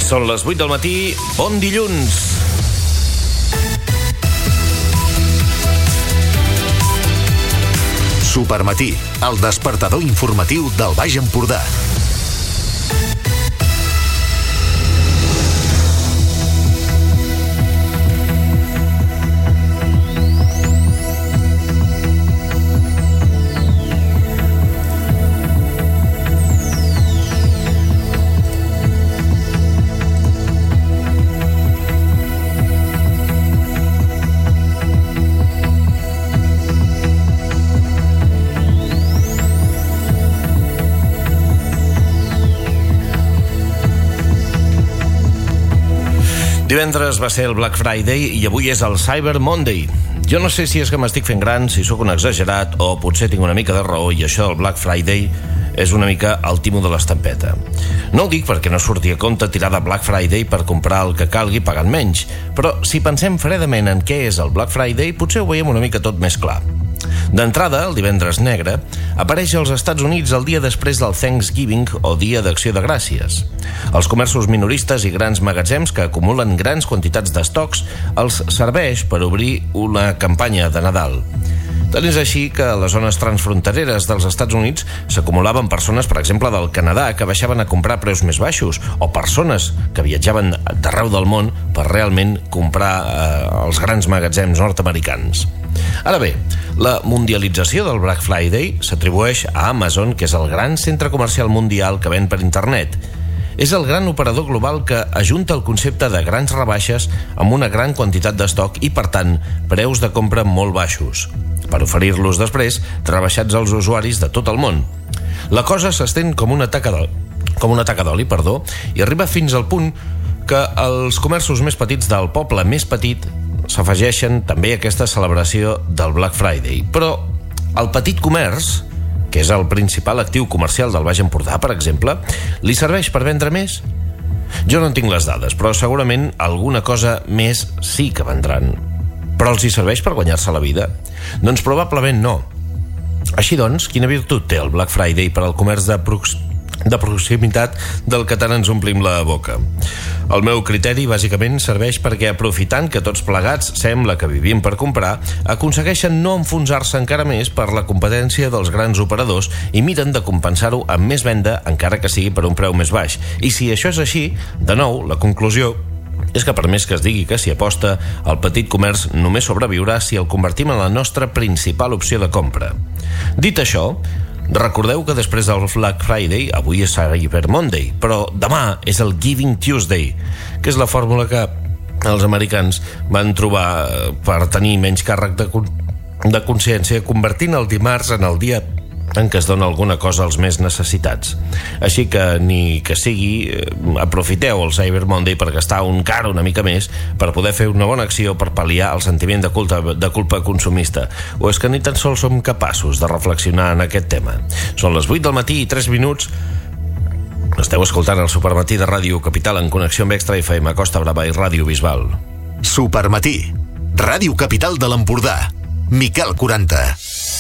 Són les 8 del matí, bon dilluns. Supermatí, el despertador informatiu del Baix Empordà. Divendres va ser el Black Friday i avui és el Cyber Monday. Jo no sé si és que m'estic fent gran, si sóc un exagerat o potser tinc una mica de raó i això del Black Friday és una mica el timo de l'estampeta. No ho dic perquè no surti a compte tirar de Black Friday per comprar el que calgui pagant menys, però si pensem fredament en què és el Black Friday potser ho veiem una mica tot més clar. D'entrada, el divendres negre apareix als Estats Units el dia després del Thanksgiving o Dia d'Acció de Gràcies. Els comerços minoristes i grans magatzems que acumulen grans quantitats d'estocs els serveix per obrir una campanya de Nadal. Tant és així que a les zones transfrontereres dels Estats Units s'acumulaven persones, per exemple, del Canadà, que baixaven a comprar a preus més baixos, o persones que viatjaven d'arreu del món per realment comprar als grans magatzems nord-americans. Ara bé, la mundialització del Black Friday s'atribueix a Amazon, que és el gran centre comercial mundial que ven per internet. És el gran operador global que ajunta el concepte de grans rebaixes amb una gran quantitat d'estoc i, per tant, preus de compra molt baixos, per oferir-los després rebaixats als usuaris de tot el món. La cosa s'estén com una taca d'oli, i arriba fins al punt que els comerços més petits del poble més petit s'afegeixen també a aquesta celebració del Black Friday. Però el petit comerç, que és el principal actiu comercial del Baix Empordà, per exemple, li serveix per vendre més? Jo no en tinc les dades, però segurament alguna cosa més sí que vendran. Però els hi serveix per guanyar-se la vida? Doncs probablement no. Així doncs, quina virtut té el Black Friday per al comerç de proximitat del que tant ens omplim la boca? El meu criteri bàsicament serveix perquè, aprofitant que tots plegats sembla que vivim per comprar, aconsegueixen no enfonsar-se encara més per la competència dels grans operadors i miren de compensar-ho amb més venda, encara que sigui per un preu més baix. I si això és així, de nou, la conclusió és que per més que es digui que s'hi aposta, el petit comerç només sobreviurà si el convertim en la nostra principal opció de compra. Dit això, recordeu que després del Black Friday, avui és Cyber Monday, però demà és el Giving Tuesday, que és la fórmula que els americans van trobar per tenir menys càrrec de consciència, convertint el dimarts en el dia en què es dona alguna cosa als més necessitats. Així que ni que sigui, aprofiteu el Cyber Monday per gastar encara una mica més per poder fer una bona acció per pal·liar el sentiment de culpa consumista. O és que ni tan sols som capaços de reflexionar en aquest tema. Són les 8 del matí i 3 minuts. Esteu escoltant el Supermatí de Ràdio Capital en connexió amb Extra FM, Costa Brava i Ràdio Bisbal. Supermatí, Ràdio Capital de l'Empordà. Miquel 40.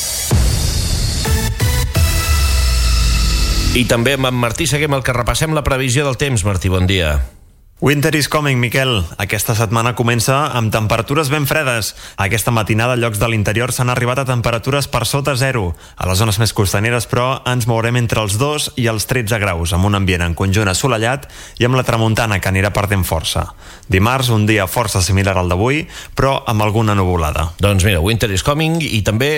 I també amb en Martí Seguem, el que repassem la previsió del temps. Martí, bon dia. Winter is coming, Miquel. Aquesta setmana comença amb temperatures ben fredes. Aquesta matinada, llocs de l'interior s'han arribat a temperatures per sota zero. A les zones més costaneres, però, ens mourem entre els 2 i els 13 graus, amb un ambient en conjunt assolellat i amb la tramuntana, que anirà perdent força. Dimarts, un dia força similar al d'avui, però amb alguna nuvolada. Doncs mira, Winter is coming i també...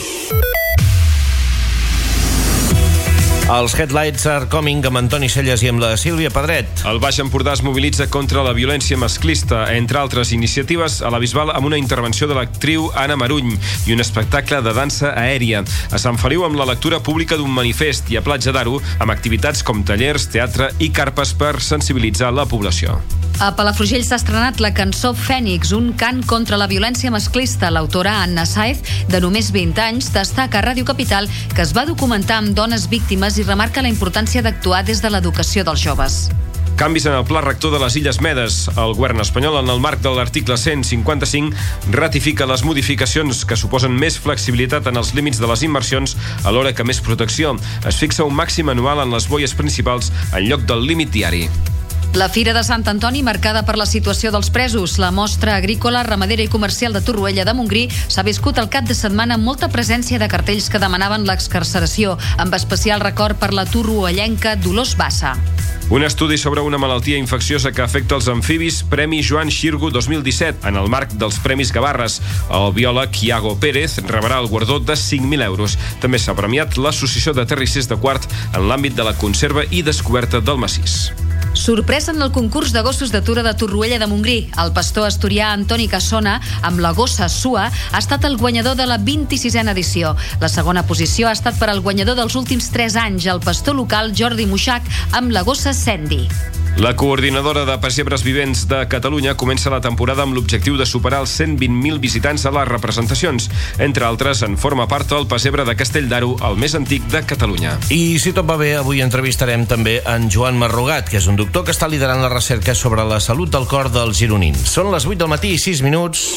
Els Headlights Are Coming amb Antoni Celles i amb la Sílvia Pedret. El Baix Empordà es mobilitza contra la violència masclista, entre altres iniciatives, a la Bisbal amb una intervenció de l'actriu Anna Maruny i un espectacle de dansa aèria. A Sant Feliu amb la lectura pública d'un manifest i a Platja d'Aro amb activitats com tallers, teatre i carpes per sensibilitzar la població. A Palafrugell s'ha estrenat la cançó Fènix, un cant contra la violència masclista. L'autora Anna Saez, de només 20 anys, destaca a Ràdio Capital que es va documentar amb dones víctimes i remarca la importància d'actuar des de l'educació dels joves. Canvis en el pla rector de les Illes Medes. El govern espanyol, en el marc de l'article 155, ratifica les modificacions que suposen més flexibilitat en els límits de les inversions, alhora que més protecció. Es fixa un màxim anual en les boies principals en lloc del límit diari. La Fira de Sant Antoni, marcada per la situació dels presos. La mostra agrícola, ramadera i comercial de Torroella de Montgrí s'ha viscut el cap de setmana amb molta presència de cartells que demanaven l'excarceració, amb especial record per la torroellenca Dolors Bassa. Un estudi sobre una malaltia infecciosa que afecta els amfibis, Premi Joan Xirgo 2017, en el marc dels Premis Gavarres. El biòleg Iago Pérez rebrà el guardó de 5.000 euros. També s'ha premiat l'Associació de Terrissers de Quart en l'àmbit de la conserva i descoberta del massís. Sorpresa en el concurs de gossos d'atura de Torroella de Montgrí. El pastor asturià Antoni Cassona, amb la gossa Sua, ha estat el guanyador de la 26a edició. La segona posició ha estat per al guanyador dels últims 3 anys, el pastor local Jordi Muixac, amb la gossa Sandy. La coordinadora de pessebres vivents de Catalunya comença la temporada amb l'objectiu de superar els 120.000 visitants a les representacions. Entre altres, en forma part el pessebre de Castell d'Aro, el més antic de Catalunya. I si tot va bé, avui entrevistarem també en Joan Marrugat, que és un doctor que està liderant la recerca sobre la salut del cor dels gironins. Són les 8 del matí i 6 minuts.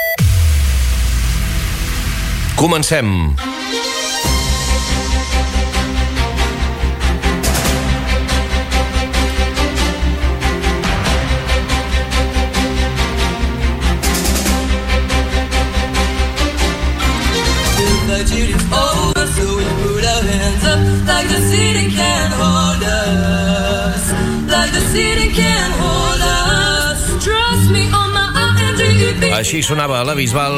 Comencem. Així sonava a la Bisbal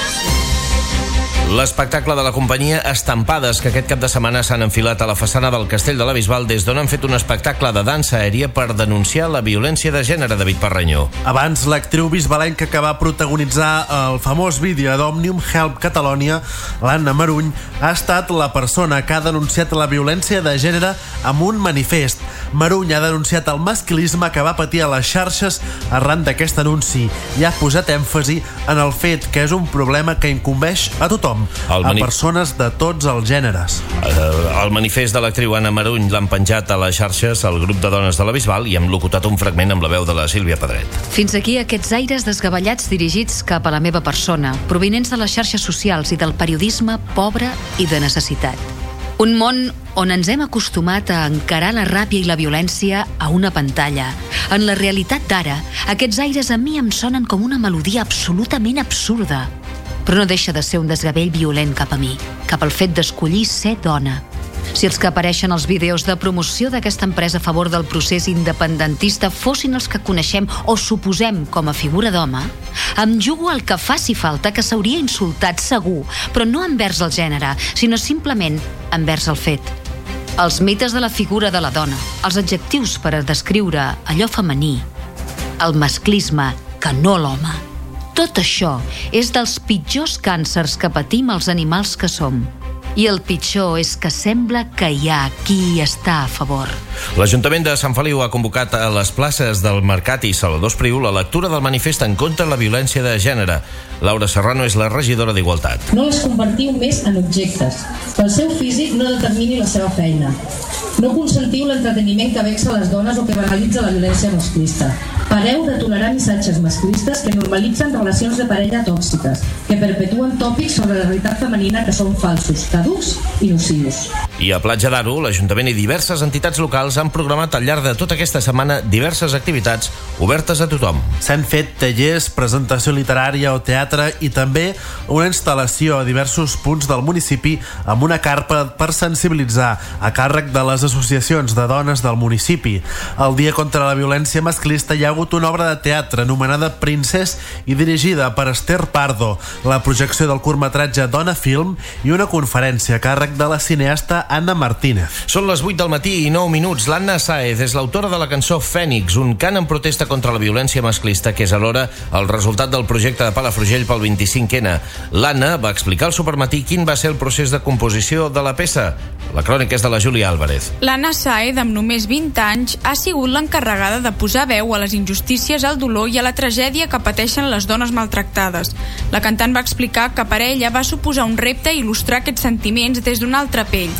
l'espectacle de la companyia Estampades, que aquest cap de setmana s'han enfilat a la façana del Castell de la Bisbal, des d'on han fet un espectacle de dansa aèria per denunciar la violència de gènere. David Parreño. Abans, l'actriu bisbalenca que va protagonitzar el famós vídeo d'Òmnium Help Catalonia, l'Anna Maruny, ha estat la persona que ha denunciat la violència de gènere amb un manifest. Maruny ha denunciat el masclisme que va patir a les xarxes arran d'aquest anunci i ha posat èmfasi en el fet que és un problema que incumbeix a tothom, a persones de tots els gèneres. El manifest de l'actriu Anna Maruny l'han penjat a les xarxes al grup de dones de la Bisbal i hem locutat un fragment amb la veu de la Sílvia Pedret. Fins aquí aquests aires desgavellats dirigits cap a la meva persona, provinents de les xarxes socials i del periodisme pobre i de necessitat. Un món on ens hem acostumat a encarar la ràbia i la violència a una pantalla. En la realitat d'ara, aquests aires a mi em sonen com una melodia absolutament absurda. Però no deixa de ser un desgavell violent cap a mi, cap al fet d'escollir ser dona. Si els que apareixen als vídeos de promoció d'aquesta empresa a favor del procés independentista fossin els que coneixem o suposem com a figura d'home, em jugo el que faci falta que s'hauria insultat segur, però no envers el gènere, sinó simplement envers el fet. Els mites de la figura de la dona, els adjectius per a descriure allò femení, el masclisme que no l'home. Tot això és dels pitjors càncers que patim els animals que som. I el pitjor és que sembla que hi ha qui està a favor. L'Ajuntament de Sant Feliu ha convocat a les places del Mercat i Salvador Espriu la lectura del manifest en contra de la violència de gènere. Laura Serrano és la regidora d'Igualtat. No les convertiu més en objectes. El seu físic no determini la seva feina. No consentiu l'entreteniment que vexa les dones o que banalitza la violència masclista. Pareu de tolerar missatges masclistes que normalitzen relacions de parella tòxiques, que perpetuen tòpics sobre la realitat femenina que són falsos, caducs i nocius. I a Platja d'Aro, l'Ajuntament i diverses entitats locals han programat al llarg de tota aquesta setmana diverses activitats obertes a tothom. S'han fet tallers, presentació literària o teatre i també una instal·lació a diversos punts del municipi amb una carpa per sensibilitzar a càrrec de les associacions de dones del municipi. El dia contra la violència masclista hi ha hagut una obra de teatre anomenada Princess i dirigida per Esther Pardo, la projecció del curtmetratge Dona Film i una conferència a càrrec de la cineasta Anna Martínez. Són les 8 del matí i 9 minuts. L'Anna Sáez és l'autora de la cançó Fènix, un cant en protesta contra la violència masclista, que és alhora el resultat del projecte de Palafrugell pel 25N. L'Anna va explicar al Supermatí quin va ser el procés de composició de la peça. La crònica és de la Júlia Álvarez. L'Anna Sáez, amb només 20 anys, ha sigut l'encarregada de posar veu a les injustícies, al dolor i a la tragèdia que pateixen les dones maltractades. La cantant va explicar que per ella va suposar un repte il·lustrar aquests sentiments des d'una altra pell.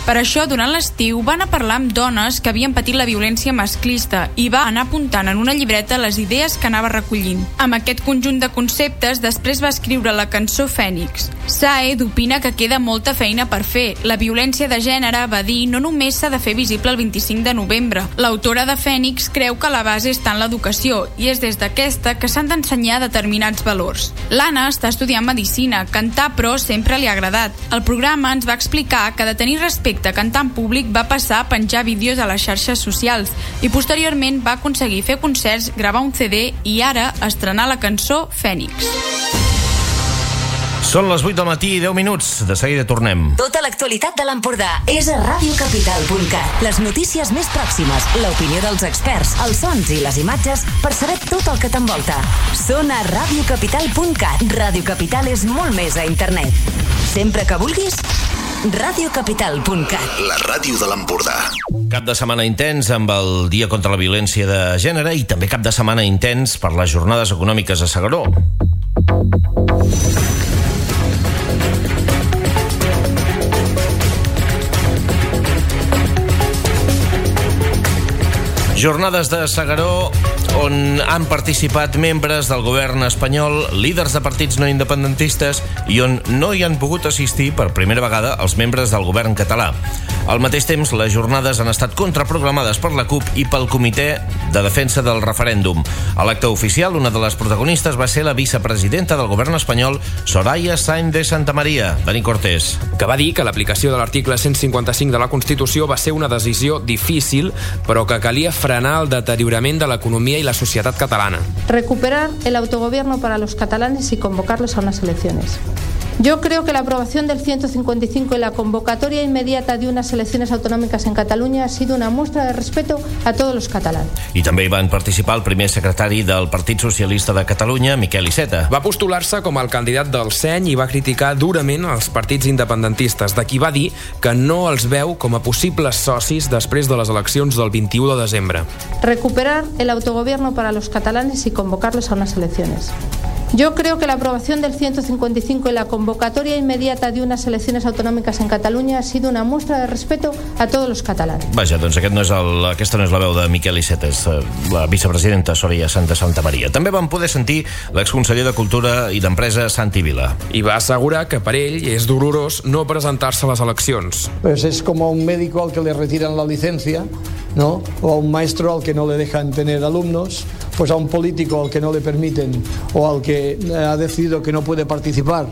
Per això, durant l'estiu, va anar a parlar amb dones que havien patit la violència masclista i va anar apuntant en una llibreta les idees que anava recollint. Amb aquest conjunt de conceptes, després va escriure la cançó Fènix. Saed opina que queda molta feina per fer. La violència de gènere, va dir, no només s'ha de fer visible el 25 de novembre. L'autora de Fènix creu que la base està en l'educació i és des d'aquesta que s'han d'ensenyar determinats valors. L'Anna està estudiant medicina. Cantar, però, sempre li ha agradat. El programa ens va explicar que de tenir respecte a cantar en públic va passar a penjar vídeos a les xarxes socials i posteriorment va aconseguir fer concerts, gravar un CD i ara estrenar la cançó Fènix. Són les 8 del matí i 10 minuts. De seguida tornem. Tota l'actualitat de l'Empordà és a radiocapital.cat. Les notícies més pròximes, l'opinió dels experts, els sons i les imatges per saber tot el que t'envolta. Són a radiocapital.cat. Ràdio Capital és molt més a internet. Sempre que vulguis, radiocapital.cat. La ràdio de l'Empordà. Cap de setmana intens amb el Dia contra la Violència de Gènere i també cap de setmana intens per les jornades econòmiques a S'Agaró. Jornades de S'Agaró on han participat membres del govern espanyol, líders de partits no independentistes i on no hi han pogut assistir per primera vegada els membres del govern català. Al mateix temps, les jornades han estat contraprogramades per la CUP i pel Comitè de Defensa del Referèndum. A l'acte oficial, una de les protagonistes va ser la vicepresidenta del govern espanyol, Soraya Sáenz de Santamaría. Dani Cortés. Que va dir que l'aplicació de l'article 155 de la Constitució va ser una decisió difícil, però que calia frenar el deteriorament de l'economia i la societat catalana. Recuperar el autogobierno para los catalanes y convocarlos a unas elecciones. Yo creo que la aprobación del 155 y la convocatoria inmediata de unas elecciones autonòmiques en Catalunya ha sido una muestra de respeto a todos los catalanes. I també hi van participar el primer secretari del Partit Socialista de Catalunya, Miquel Iceta. Va postular-se com el candidat del Seny i va criticar durament els partits independentistes, de qui va dir que no els veu com a possibles socis després de les eleccions del 21 de desembre. Recuperar el autogobierno para los catalanes y convocarlos a unas elecciones. Yo creo que la aprobación del 155 y la convocatoria inmediata de unas elecciones autonòmiques en Catalunya ha sido una muestra de respeto a todos los catalanes. Vaja, doncs aquesta no és la veu de Miquel Iceta, és la vicepresidenta Soraya Sáenz de Santamaría. També vam poder sentir l'exconseller de Cultura i d'Empresa, Santi Vila. I va assegurar que per ell és dolorós no presentar-se a les eleccions. Pues es como a un médico al que le retiran la licencia, ¿no? O a un maestro al que no le dejan tener alumnos, pues a un político al que no le permiten o al que ha decidido que no puede participar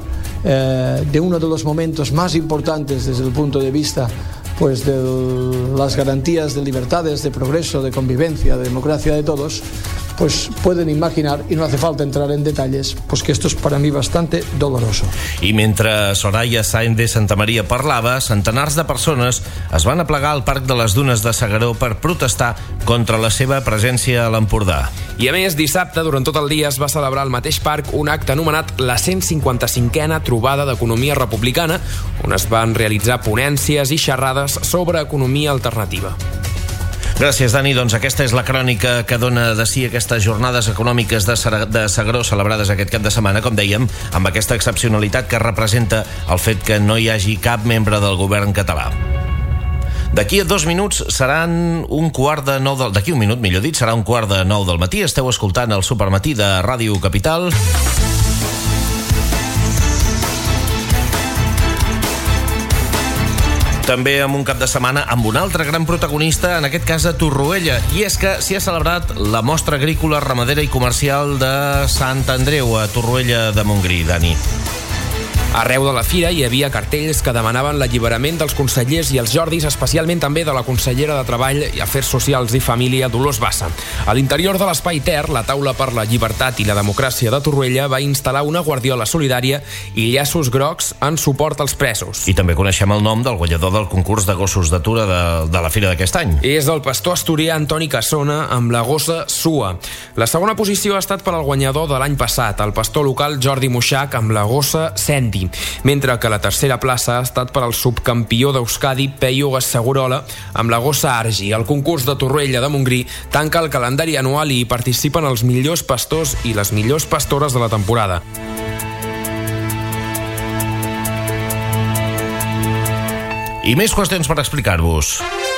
de uno de los momentos más importantes desde el punto de vista pues de las garantías de libertades, de progreso, de convivencia, de democracia de todos, pues pueden imaginar, y no hace falta entrar en detalles, pues que esto es para mí bastante doloroso. I mentre Soraya Sáenz de Santamaría parlava, centenars de persones es van aplegar al Parc de les Dunes de S'Agaró per protestar contra la seva presència a l'Empordà. I a més, dissabte, durant tot el dia, es va celebrar al mateix parc un acte anomenat la 155a Trobada d'Economia Republicana, on es van realitzar ponències i xerrades sobre economia alternativa. Gràcies, Dani. Doncs aquesta és la crònica que dona de si aquestes jornades econòmiques de S'Agaró celebrades aquest cap de setmana, com dèiem, amb aquesta excepcionalitat que representa el fet que no hi hagi cap membre del govern català. D'aquí a 2 minuts seran un quart de 9 d'aquí un minut, millor dit, serà un quart de 9 del matí. Esteu escoltant el Supermatí de Ràdio Capital. També amb un cap de setmana amb un altre gran protagonista, en aquest cas a Torroella, i és que s'hi ha celebrat la mostra agrícola, ramadera i comercial de Sant Andreu a Torroella de Montgrí. Dani. Arreu de la fira hi havia cartells que demanaven l'alliberament dels consellers i els Jordis, especialment també de la consellera de Treball i Afers Socials i Família, Dolors Bassa. A l'interior de l'Espai Ter, la Taula per la Llibertat i la Democràcia de Torroella va instal·lar una guardiola solidària i llaços grocs en suport als presos. I també coneixem el nom del guanyador del concurs de gossos d'atura de la fira d'aquest any. És el pastor asturià Antoni Cassona amb la gossa Sua. La segona posició ha estat per al guanyador de l'any passat, el pastor local Jordi Muixac amb la gossa Senti, mentre que la tercera plaça ha estat per al subcampió d'Euskadi Peio Segurola amb la gossa Argi. El concurs de Torroella de Montgrí tanca el calendari anual i hi participen els millors pastors i les millors pastores de la temporada. I més qüestions per explicar-vos.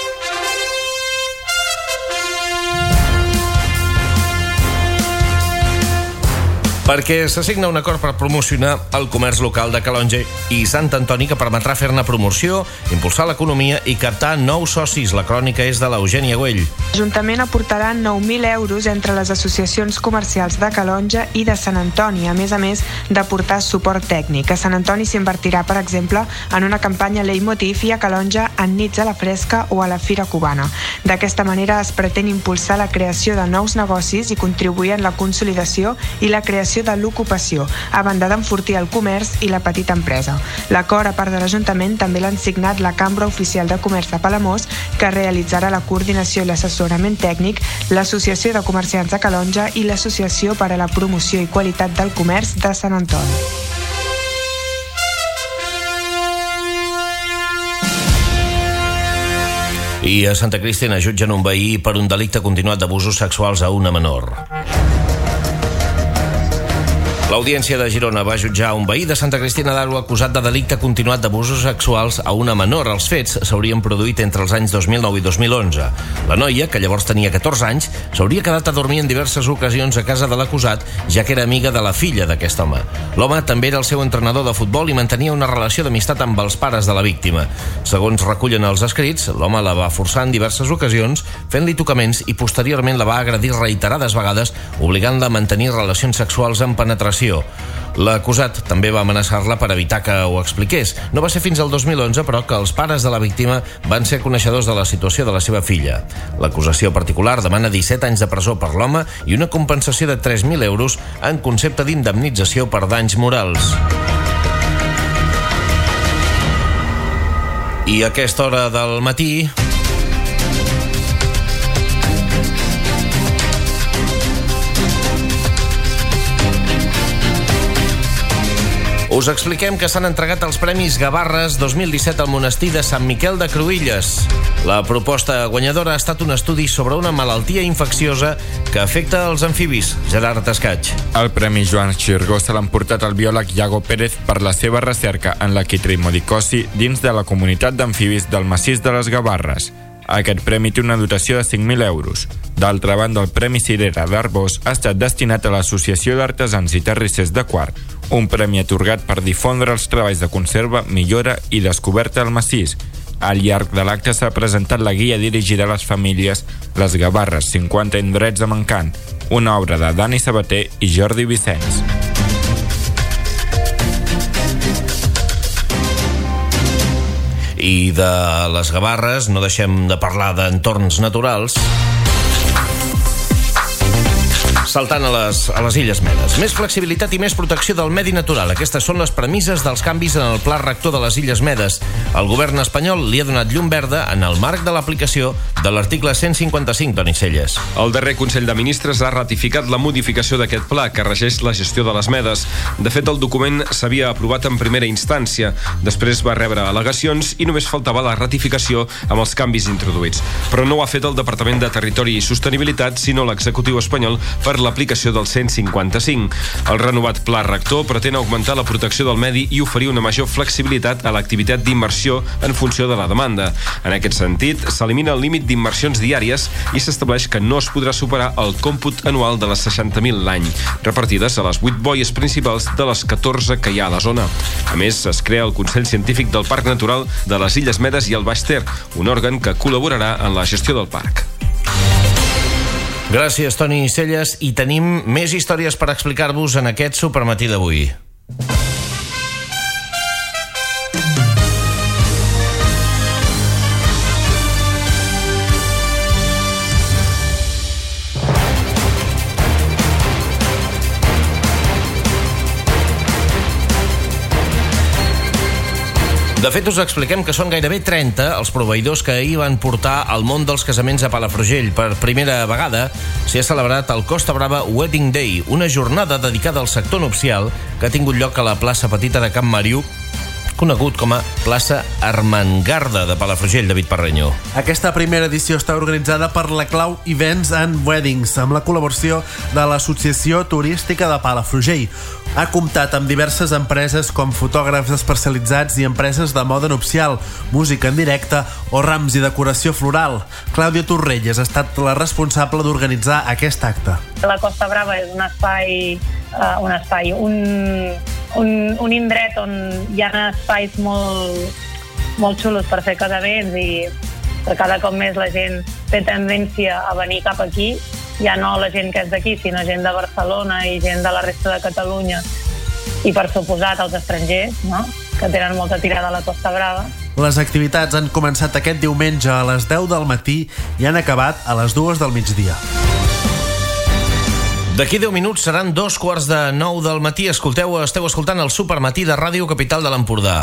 Perquè s'assigna un acord per promocionar el comerç local de Calonge i Sant Antoni que permetrà fer-ne promoció, impulsar l'economia i captar nous socis. La crònica és de l'Eugènia Güell. L'Ajuntament aportarà 9.000 euros entre les associacions comercials de Calonge i de Sant Antoni, a més d'aportar suport tècnic. A Sant Antoni s'invertirà, per exemple, en una campanya leitmotiv i a Calonge en nits a la fresca o a la Fira Cubana. D'aquesta manera es pretén impulsar la creació de nous negocis i contribuir en la consolidació i la creació de l'ocupació, a banda d'enfortir el comerç i la petita empresa. L'acord, a part de l'Ajuntament, també l'han signat la Cambra Oficial de Comerç de Palamós, que realitzarà la coordinació i l'assessorament tècnic, l'Associació de Comerciants de Calonge i l'Associació per a la Promoció i Qualitat del Comerç de Sant Antoni. I a Santa Cristina jutgen un veí per un delicte continuat d'abusos sexuals a una menor. L'Audiència de Girona va jutjar un veí de Santa Cristina d'Aro acusat de delicte continuat d'abusos sexuals a una menor. Els fets s'haurien produït entre els anys 2009 i 2011. La noia, que llavors tenia 14 anys, s'hauria quedat a dormir en diverses ocasions a casa de l'acusat, ja que era amiga de la filla d'aquest home. L'home també era el seu entrenador de futbol i mantenia una relació d'amistat amb els pares de la víctima. Segons recullen els escrits, l'home la va forçar en diverses ocasions, fent-li tocaments i posteriorment la va agredir reiterades vegades, obligant-la a mantenir relacions sexuals amb penetració. L'acusat també va amenaçar-la per evitar que ho expliqués. No va ser fins al 2011, però, que els pares de la víctima van ser coneixedors de la situació de la seva filla. L'acusació particular demana 17 anys de presó per l'home i una compensació de 3.000 euros en concepte d'indemnització per danys morals. I a aquesta hora del matí us expliquem que s'han entregat els Premis Gavarres 2017 al monestir de Sant Miquel de Cruïlles. La proposta guanyadora ha estat un estudi sobre una malaltia infecciosa que afecta els amfibis. Gerard Escaig. El Premi Joan Xirgó se l'ha emportat el biòleg Iago Pérez per la seva recerca en la quitrimodicosi dins de la comunitat d'amfibis del massís de les Gavarres. Aquest premi té una dotació de 5.000 euros. D'altra banda, el Premi Cirera d'Arbós ha estat destinat a l'Associació d'Artesans i Terrissers de Quart, un premi atorgat per difondre els treballs de conserva, millora i descoberta del massís. Al llarg de l'acte s'ha presentat la guia dirigida a les famílies Les Gavarres, 50 indrets amb encant, una obra de Dani Sabater i Jordi Vicenç. I de les Gavarres no deixem de parlar d'entorns naturals, saltant a les Illes Medes. Més flexibilitat i més protecció del medi natural. Aquestes són les premisses dels canvis en el pla rector de les Illes Medes. El govern espanyol li ha donat llum verda en el marc de l'aplicació de l'article 155, Toni Celles. El darrer Consell de Ministres ha ratificat la modificació d'aquest pla que regeix la gestió de les medes. De fet, el document s'havia aprovat en primera instància. Després va rebre al·legacions i només faltava la ratificació amb els canvis introduïts. Però no ho ha fet el Departament de Territori i Sostenibilitat, sinó l'executiu espanyol per l'aplicació del 155. El renovat pla rector pretén augmentar la protecció del medi i oferir una major flexibilitat a l'activitat d'inversió en funció de la demanda. En aquest sentit, s'elimina el límit d'inversions diàries i s'estableix que no es podrà superar el còmput anual de les 60.000 l'any, repartides a les 8 boies principals de les 14 que hi ha a la zona. A més, es crea el Consell Científic del Parc Natural de les Illes Medes i el Baix Ter, un òrgan que col·laborarà en la gestió del parc. Gràcies, Toni Celles, i tenim més històries per explicar-vos en aquest supermatí d'avui. De fet, us expliquem que són gairebé 30 els proveïdors que ahir van portar al món dels casaments a Palafrugell. Per primera vegada s'hi ha celebrat el Costa Brava Wedding Day, una jornada dedicada al sector nupcial que ha tingut lloc a la plaça Petita de Can Mariu conegut com a Plaça Armengarda de Palafrugell, David Parreño. Aquesta primera edició està organitzada per la Clau Events and Weddings, amb la col·laboració de l'Associació Turística de Palafrugell. Ha comptat amb diverses empreses com fotògrafs especialitzats i empreses de moda nupcial, música en directe o rams i decoració floral. Clàudia Torrelles ha estat la responsable d'organitzar aquest acte. La Costa Brava és un indret on hi ha espais molt xulos per fer casaments i cada cop més la gent té tendència a venir cap aquí, ja no la gent que és d'aquí, sinó gent de Barcelona i gent de la resta de Catalunya i per suposat els estrangers, no? Que tenen molta tirada a la Costa Brava. Les activitats han començat aquest diumenge a les 10 del matí i han acabat a les 2 del migdia. D'aquí 10 minuts seran 2:45 del matí. Esteu escoltant el Supermatí de Ràdio Capital de l'Empordà.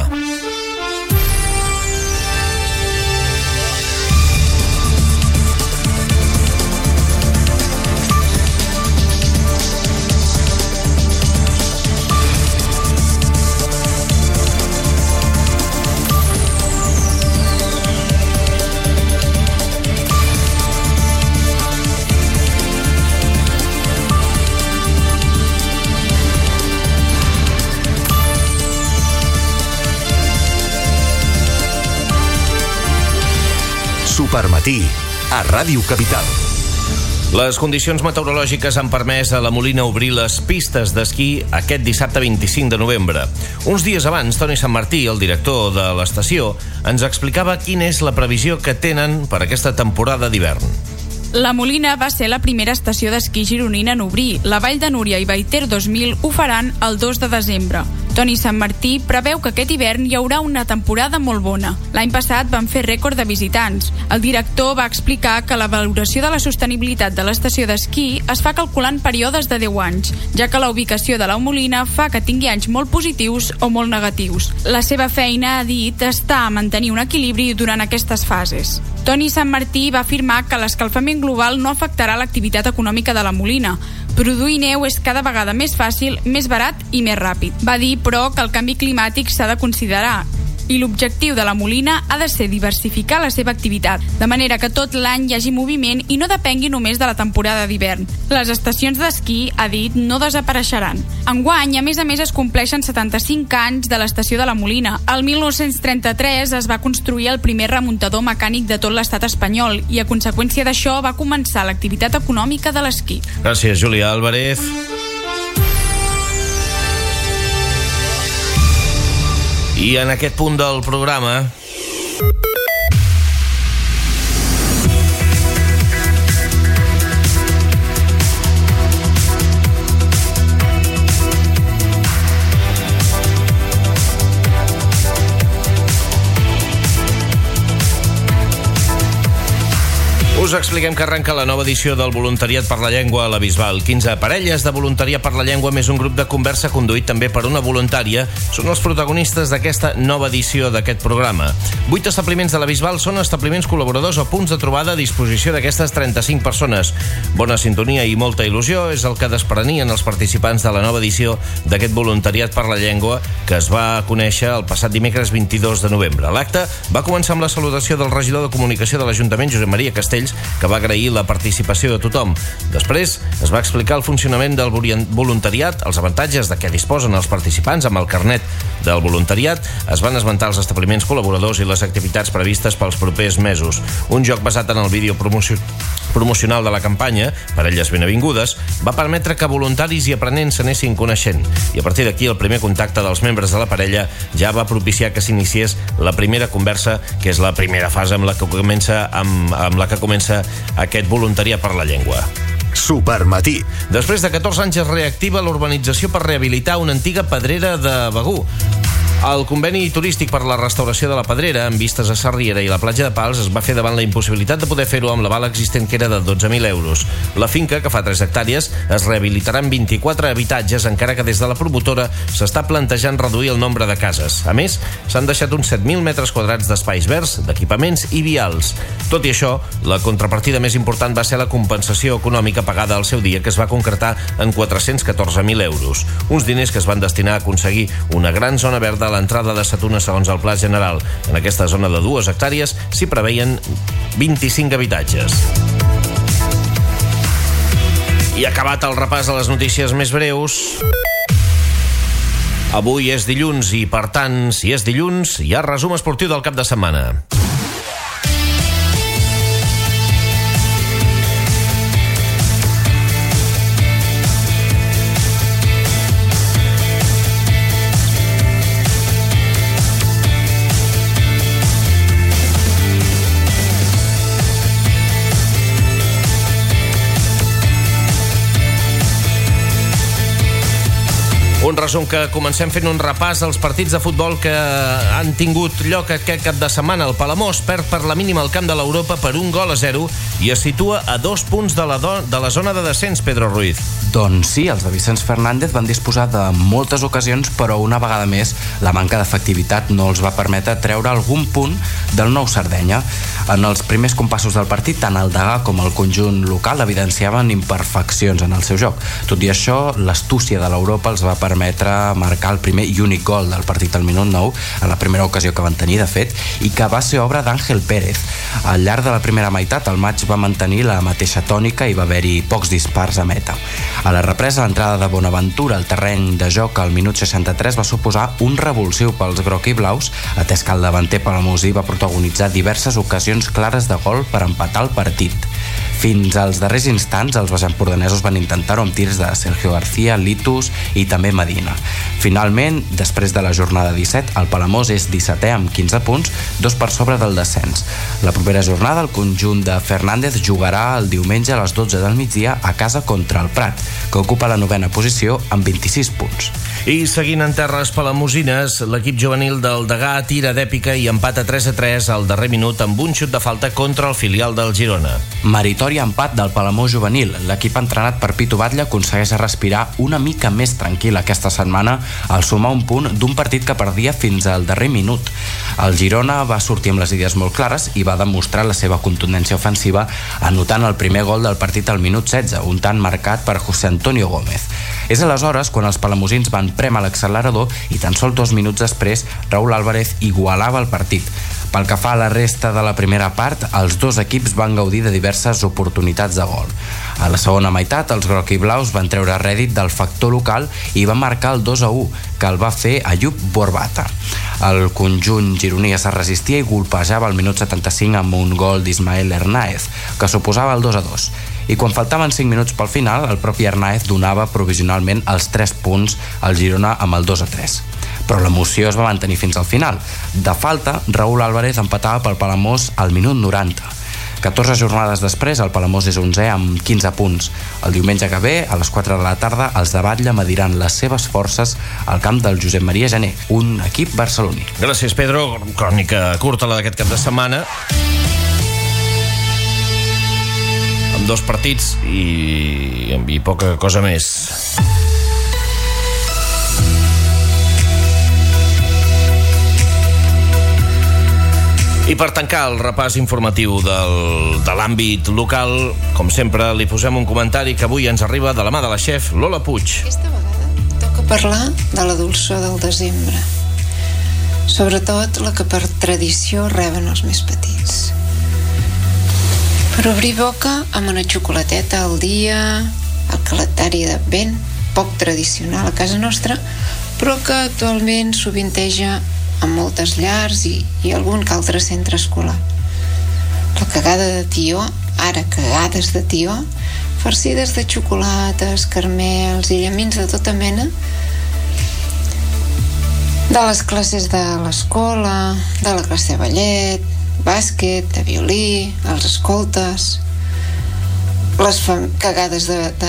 Supermatí, a Ràdio Capital. Les condicions meteorològiques han permès a la Molina obrir les pistes d'esquí aquest dissabte 25 de novembre. Uns dies abans, Toni Sant Martí, el director de l'estació, ens explicava quina és la previsió que tenen per aquesta temporada d'hivern. La Molina va ser la primera estació d'esquí gironina en obrir. La Vall de Núria i Baiter 2000 ho faran el 2 de desembre. Toni Sant Martí preveu que aquest hivern hi haurà una temporada molt bona. L'any passat van fer rècord de visitants. El director va explicar que la valoració de la sostenibilitat de l'estació d'esquí es fa calculant períodes de 10 anys, ja que la ubicació de la Molina fa que tingui anys molt positius o molt negatius. La seva feina, ha dit, està a mantenir un equilibri durant aquestes fases. Toni Sant Martí va afirmar que l'escalfament global no afectarà l'activitat econòmica de la Molina. Produir neu és cada vegada més fàcil, més barat i més ràpid. Va dir, però, que el canvi climàtic s'ha de considerar i l'objectiu de la Molina ha de ser diversificar la seva activitat, de manera que tot l'any hi hagi moviment i no depengui només de la temporada d'hivern. Les estacions d'esquí, ha dit, no desapareixeran. Enguany, a més, es compleixen 75 anys de l'estació de la Molina. El 1933 es va construir el primer remuntador mecànic de tot l'estat espanyol i, a conseqüència d'això, va començar l'activitat econòmica de l'esquí. Gràcies, Júlia Álvarez. I en aquest punt del programa us expliquem que arrenca la nova edició del Voluntariat per la Llengua a la Bisbal. 15 parelles de voluntariat per la llengua més un grup de conversa conduït també per una voluntària són els protagonistes d'aquesta nova edició d'aquest programa. 8 establiments de la Bisbal són establiments col·laboradors o punts de trobada a disposició d'aquestes 35 persones. Bona sintonia i molta il·lusió és el que desprenien els participants de la nova edició d'aquest Voluntariat per la Llengua que es va conèixer el passat dimecres 22 de novembre. L'acte va començar amb la salutació del regidor de Comunicació de l'Ajuntament, Josep Maria Castells, que va agrair la participació de tothom. Després es va explicar el funcionament del voluntariat, els avantatges de què disposen els participants amb el carnet del voluntariat, es van esmentar els establiments col·laboradors i les activitats previstes pels propers mesos. Un joc basat en el vídeo promocional de la campanya, Parelles Benavingudes, va permetre que voluntaris i aprenents s'anessin coneixent. I a partir d'aquí el primer contacte dels membres de la parella ja va propiciar que s'iniciés la primera conversa, que és la primera fase amb la que comença aquest voluntariat per la llengua. Supermatí. Després de 14 anys es reactiva l'urbanització per rehabilitar una antiga pedrera de Begur. El conveni turístic per la restauració de la Pedrera, amb vistes a Sarriera i la platja de Pals, es va fer davant la impossibilitat de poder fer-ho amb l'aval existent, que era de 12.000 euros. La finca, que fa 3 hectàrees, es rehabilitarà en 24 habitatges, encara que des de la promotora s'està plantejant reduir el nombre de cases. A més, s'han deixat uns 7.000 metres quadrats d'espais verds, d'equipaments i vials. Tot i això, la contrapartida més important va ser la compensació econòmica pagada al seu dia, que es va concretar en 414.000 euros. Uns diners que es van destinar a aconseguir una gran zona verda a l'entrada de Sa Tuna segons el pla general. En aquesta zona de 2 hectàrees s'hi preveien 25 habitatges. I acabat el repàs de les notícies més breus. Avui és dilluns i, per tant, si és dilluns, hi ha resum esportiu del cap de setmana. Un resum que comencem fent un repàs als partits de futbol que han tingut lloc aquest cap de setmana. El Palamós perd per la mínima al camp de l'Europa per 1-0 i es situa a 2 punts de la zona de descens, Pedro Ruiz. Doncs sí, els de Vicenç Fernández van disposar de moltes ocasions, però una vegada més la manca d'efectivitat no els va permetre treure algun punt del Nou Sardenya. En els primers compassos del partit, tant el Degà com el conjunt local evidenciaven imperfeccions en el seu joc. Tot i això, l'astúcia de l'Europa els va permetre marcar el primer i únic gol del partit al minut 9, a la primera ocasió que van tenir, de fet, i que va ser obra d'Àngel Pérez. Al llarg de la primera meitat, el maig va mantenir la mateixa tònica i va haver-hi pocs dispars a meta. A la represa, l'entrada de Bonaventura al terreny de joc al minut 63 va suposar un revulsiu pels groc i blaus, atès que el davanter palamosí va protagonitzar diverses ocasions clares de gol per empatar el partit. Fins als darrers instants, els baixampordanesos van intentar-ho amb tirs de Sergio García, Litus i també Medina. Finalment, després de la jornada 17, el Palamós és 17è amb 15 punts, 2 per sobre del descens. La propera jornada, el conjunt de Fernández jugarà el diumenge a les 12 del migdia a casa contra el Prat, que ocupa la 9a posició amb 26 punts. I seguint en terres palamosines, l'equip juvenil del Degà tira d'èpica i empata 3-3 al darrer minut amb un xut de falta contra el filial del Girona. Meritori empat del Palamós juvenil. L'equip entrenat per Pitu Batlle aconsegueix respirar una mica més tranquil aquesta setmana al sumar un punt d'un partit que perdia fins al darrer minut. El Girona va sortir amb les idees molt clares i va demostrar la seva contundència ofensiva anotant el primer gol del partit al minut 16, un tant marcat per José Antonio Gómez. És aleshores quan els palamosins van prémer l'accelerador i tan sols 2 minuts després Raúl Álvarez igualava el partit. Pel que fa a la resta de la primera part, els dos equips van gaudir de diverses oportunitats de gol. A la segona meitat, els groc i blaus van treure rèdit del factor local i van marcar el 2-1, que el va fer Ayub Borbata. El conjunt gironí es resistia i golpejava al minut 75 amb un gol d'Ismael Hernáez, que suposava el 2-2. I quan faltaven 5 minuts pel final, el propi Hernáez donava provisionalment els 3 punts al Girona amb el 2-3. Però l'emoció es va mantenir fins al final. De falta, Raúl Álvarez empatava pel Palamós al minut 90. 14 jornades després, el Palamós és 11è amb 15 punts. El diumenge que ve, a les 4 de la tarda, els de Batlle mediran les seves forces al camp del Josep Maria Jané, un equip barceloní. Gràcies, Pedro. Crònica curta, la d'aquest cap de setmana. Amb 2 partits i poca cosa més. I per tancar el repàs informatiu de l'àmbit local, com sempre, li posem un comentari que avui ens arriba de la mà de la xef Lola Puig. Aquesta vegada toca parlar de la dolçor del desembre, sobretot la que per tradició reben els més petits. Per obrir boca amb una xocolateta al dia, el calendari d'Advent, poc tradicional a casa nostra, però que actualment sovinteja amb moltes llars i algun que altre centre escolar. La cagada de tió, ara cagades de tió, farcides de xocolates, caramels i llamins de tota mena, de les classes de l'escola, de la classe de ballet, bàsquet, de violí, els escoltes, les cagades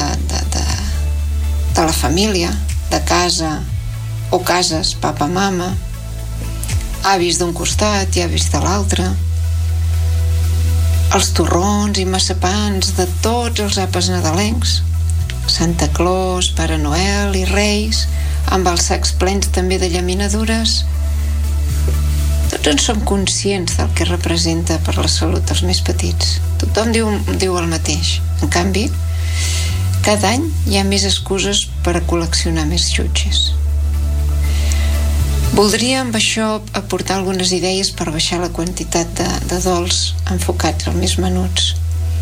de la família, de casa o cases, papa, mama, avis d'un costat i avis de l'altre, els torrons i massapans de tots els àpats nadalencs, Santa Claus, Pare Noel i Reis, amb els sacs plens també de llaminadures. Tots en som conscients del que representa per la salut dels més petits. Tothom diu el mateix. En canvi, cada any hi ha més excuses per a col·leccionar més xutxes. Voldria amb això aportar algunes idees per baixar la quantitat de dols enfocats als més menuts.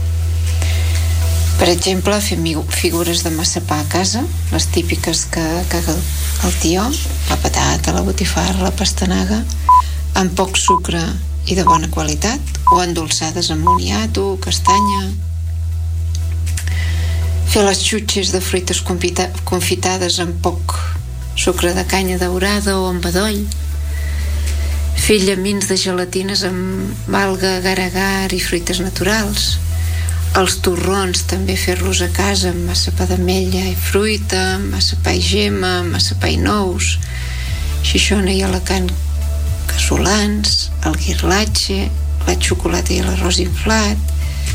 Per exemple, fer figures de massapà a casa, les típiques que caga el tió, la patata, la botifarra, la pastanaga, amb poc sucre i de bona qualitat, o endolçades amb moniato, castanya. Fer les xutxes de fruites confitades amb poc sucre de canya daurada o amb bedoll. Fer llamins de gelatines amb alga, agar-agar i fruites naturals. Els torrons també fer-los a casa amb massapà d'ametlla i fruita, massapà i gema, massapà i nous, xixona i alacant casolans, el guirlatxe, la xocolata i l'arròs inflat.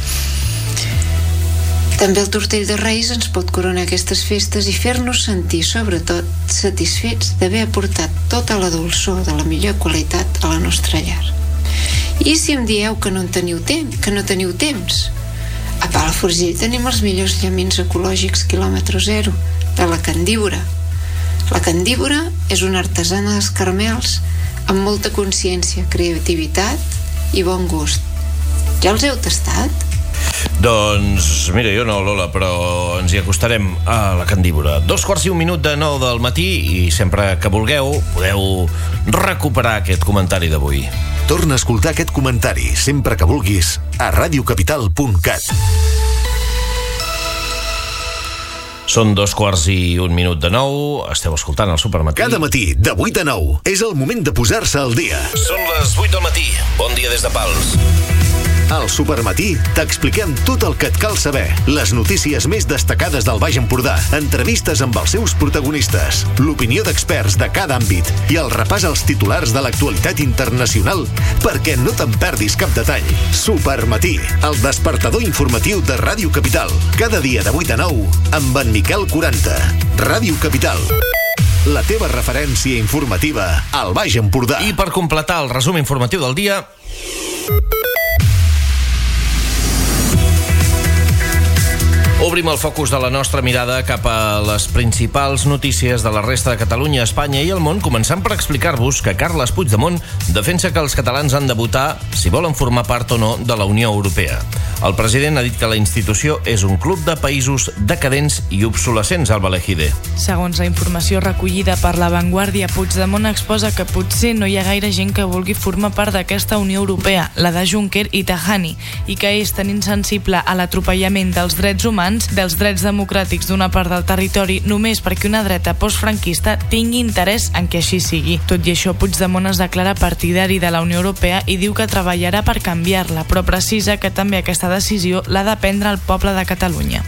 També el tortell de Reis ens pot coronar aquestes festes i fer-nos sentir, sobretot, satisfets d'haver aportat tota la dolçor de la millor qualitat a la nostra llar. I si em dieu que no teniu temps, a Palafrugell tenim els millors llamins ecològics quilòmetre zero, de la Candívora. La Candívora és una artesana dels caramels amb molta consciència, creativitat i bon gust. Ja els heu tastat? Doncs, mira, jo no, Lola, però ens hi acostarem a la Candívora. 2:45 del matí i sempre que vulgueu podeu recuperar aquest comentari d'avui. Torna a escoltar aquest comentari sempre que vulguis a radiocapital.cat. Són 2:01 Esteu escoltant el Supermatí. Cada matí, de 8 a 9, és el moment de posar-se al dia. Són les 8 del matí. Bon dia des de Pals. Al Supermatí t'expliquem tot el que et cal saber. Les notícies més destacades del Baix Empordà, entrevistes amb els seus protagonistes, l'opinió d'experts de cada àmbit i el repàs als titulars de l'actualitat internacional perquè no te'n perdis cap detall. Supermatí, el despertador informatiu de Ràdio Capital. Cada dia de 8 a 9 amb en Miquel 40. Ràdio Capital, la teva referència informativa al Baix Empordà. I per completar el resum informatiu del dia, obrim el focus de la nostra mirada cap a les principals notícies de la resta de Catalunya, Espanya i el món, començant per explicar-vos que Carles Puigdemont defensa que els catalans han de votar si volen formar part o no de la Unió Europea. El president ha dit que la institució és un club de països decadents i obsolescents, Alba Lejide. Segons la informació recollida per La Vanguardia, Puigdemont exposa que potser no hi ha gaire gent que vulgui formar part d'aquesta Unió Europea, la de Juncker i Tajani, i que és tan insensible a l'atropellament dels drets humans, dels drets democràtics d'una part del territori, només perquè una dreta postfranquista tingui interès en que així sigui. Tot i això, Puigdemont es declara partidari de la Unió Europea i diu que treballarà per canviar-la, però precisa que també aquesta decisió l'ha de prendre el poble de Catalunya.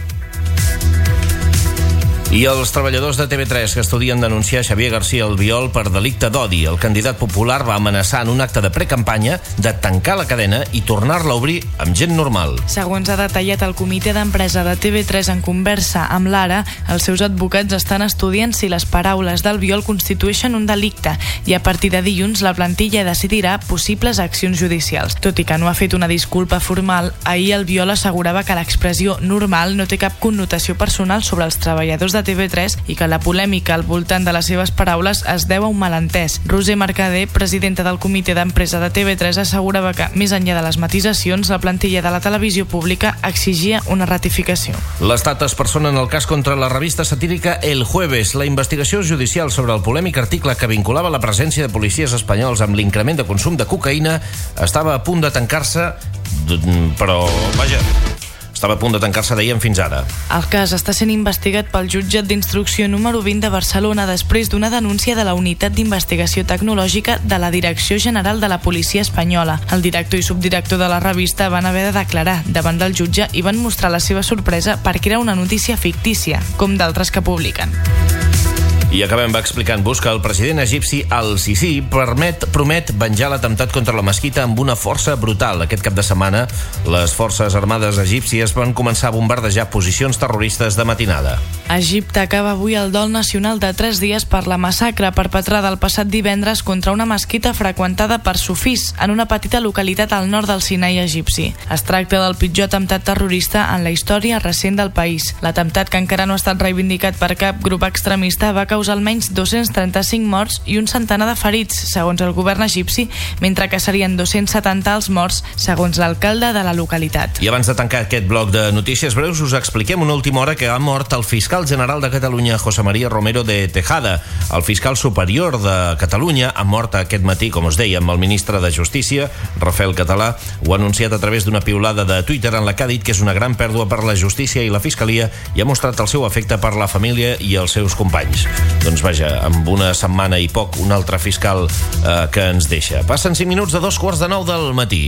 I els treballadors de TV3 que estudien denunciar Xavier García Albiol per delicte d'odi. El candidat popular va amenaçar en un acte de precampanya de tancar la cadena i tornar-la a obrir amb gent normal. Segons ha detallat el comitè d'empresa de TV3 en conversa amb l'Ara, els seus advocats estan estudiant si les paraules d'Albiol constitueixen un delicte i a partir de dilluns la plantilla decidirà possibles accions judicials. Tot i que no ha fet una disculpa formal, ahir Albiol assegurava que l'expressió normal no té cap connotació personal sobre els treballadors de TV3 i que la polèmica al voltant de les seves paraules es deu a un malentès. Roser Mercader, presidenta del comitè d'empresa de TV3, assegurava que, més enllà de les matisacions, la plantilla de la televisió pública exigia una ratificació. L'Estat es persona en el cas contra la revista satírica El Jueves. La investigació judicial sobre el polèmic article que vinculava la presència de policies espanyols amb l'increment de consum de cocaïna estava a punt de tancar-se, però, vaja, estava a punt de tancar-se, deien, fins ara. El cas està sent investigat pel jutjat d'instrucció número 20 de Barcelona després d'una denúncia de la Unitat d'Investigació Tecnològica de la Direcció General de la Policia Espanyola. El director i subdirector de la revista van haver de declarar davant del jutge i van mostrar la seva sorpresa perquè era una notícia fictícia, com d'altres que publiquen. I acabem explicant-vos que el president egipci Al-Sisi promet venjar l'atemptat contra la mesquita amb una força brutal. Aquest cap de setmana, les forces armades egípcies van començar a bombardejar posicions terroristes de matinada. Egipte acaba avui el dol nacional de 3 dies per la massacre perpetrada el passat divendres contra una mesquita freqüentada per sufís en una petita localitat al nord del Sinai egipci. Es tracta del pitjor atemptat terrorista en la història recent del país. L'atemptat, que encara no ha estat reivindicat per cap grup extremista, va causar causar almenys 235 morts i un centenar de ferits, segons el govern egipci, mentre que serien 270 els morts, segons l'alcalde de la localitat. I abans de tancar aquest bloc de notícies breus, us expliquem una última hora que ha mort el fiscal general de Catalunya, José María Romero de Tejada. El fiscal superior de Catalunya ha mort aquest matí, com us dèiem, el ministre de Justícia, Rafael Català, ho ha anunciat a través d'una piulada de Twitter en la que ha dit que és una gran pèrdua per la justícia i la fiscalia i ha mostrat el seu afecte per la família i els seus companys. Doncs vaja, amb una setmana i poc, un altre fiscal que ens deixa. Passen 5 minuts de 2:45 del matí.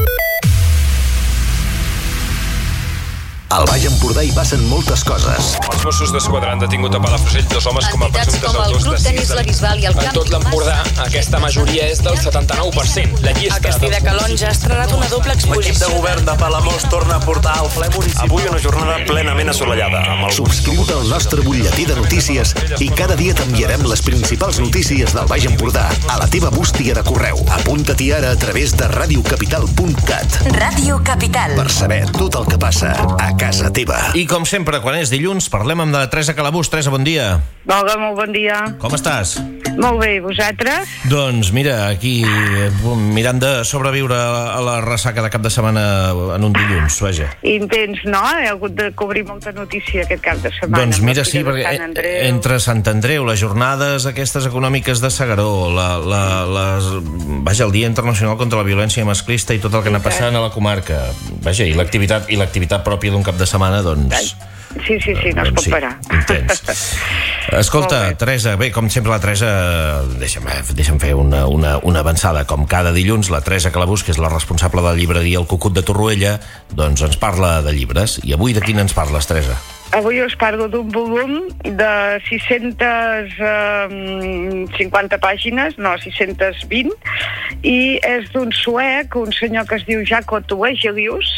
Al Baix Empordà hi passen moltes coses. Els Mossos d'Esquadra han detingut a Palafrugell 2 homes com a presumptes autors de 6 delictes. En tot l'Empordà, aquesta majoria és del 79%. La llista... El Castell de Calonge ha estrenat una doble exposició. L'equip de govern de Palamós torna a portar al ple municipal. Avui una jornada plenament assolellada. Subscriu-te al nostre butlletí de notícies i cada dia t'enviarem les principals notícies del Baix Empordà a la teva bústia de correu. Apunta-t'hi ara a través de radiocapital.cat. Ràdio Capital. Per saber tot el que passa a casa teva. I com sempre, quan és dilluns, parlem amb la Teresa Calabús. Teresa, bon dia. Hola, molt bon dia. Com estàs? Molt bé, i vosaltres? Doncs mira, aquí mirant de sobreviure a la ressaca de cap de setmana en un dilluns, vaja. Intens, no? He hagut de cobrir molta notícia aquest cap de setmana. Doncs mira, sí, perquè entre Sant Andreu, les jornades aquestes econòmiques de S'Agaró, vaja, el Dia Internacional contra la Violència Masclista i tot el que anar passant a la comarca, vaja, i l'activitat pròpia d'un cap de setmana, doncs... Sí, no es pot parar. Intens. Escolta, Teresa, bé, com sempre la Teresa, deixa'm fer una avançada. Com cada dilluns, la Teresa Calabús, que és la responsable de la llibreria El Cucut de Torroella, doncs ens parla de llibres. I avui de quin ens parles, Teresa? Avui us parlo d'un volum de 650 pàgines, no, 620, i és d'un suec, un senyor que es diu Jacob Wegelius,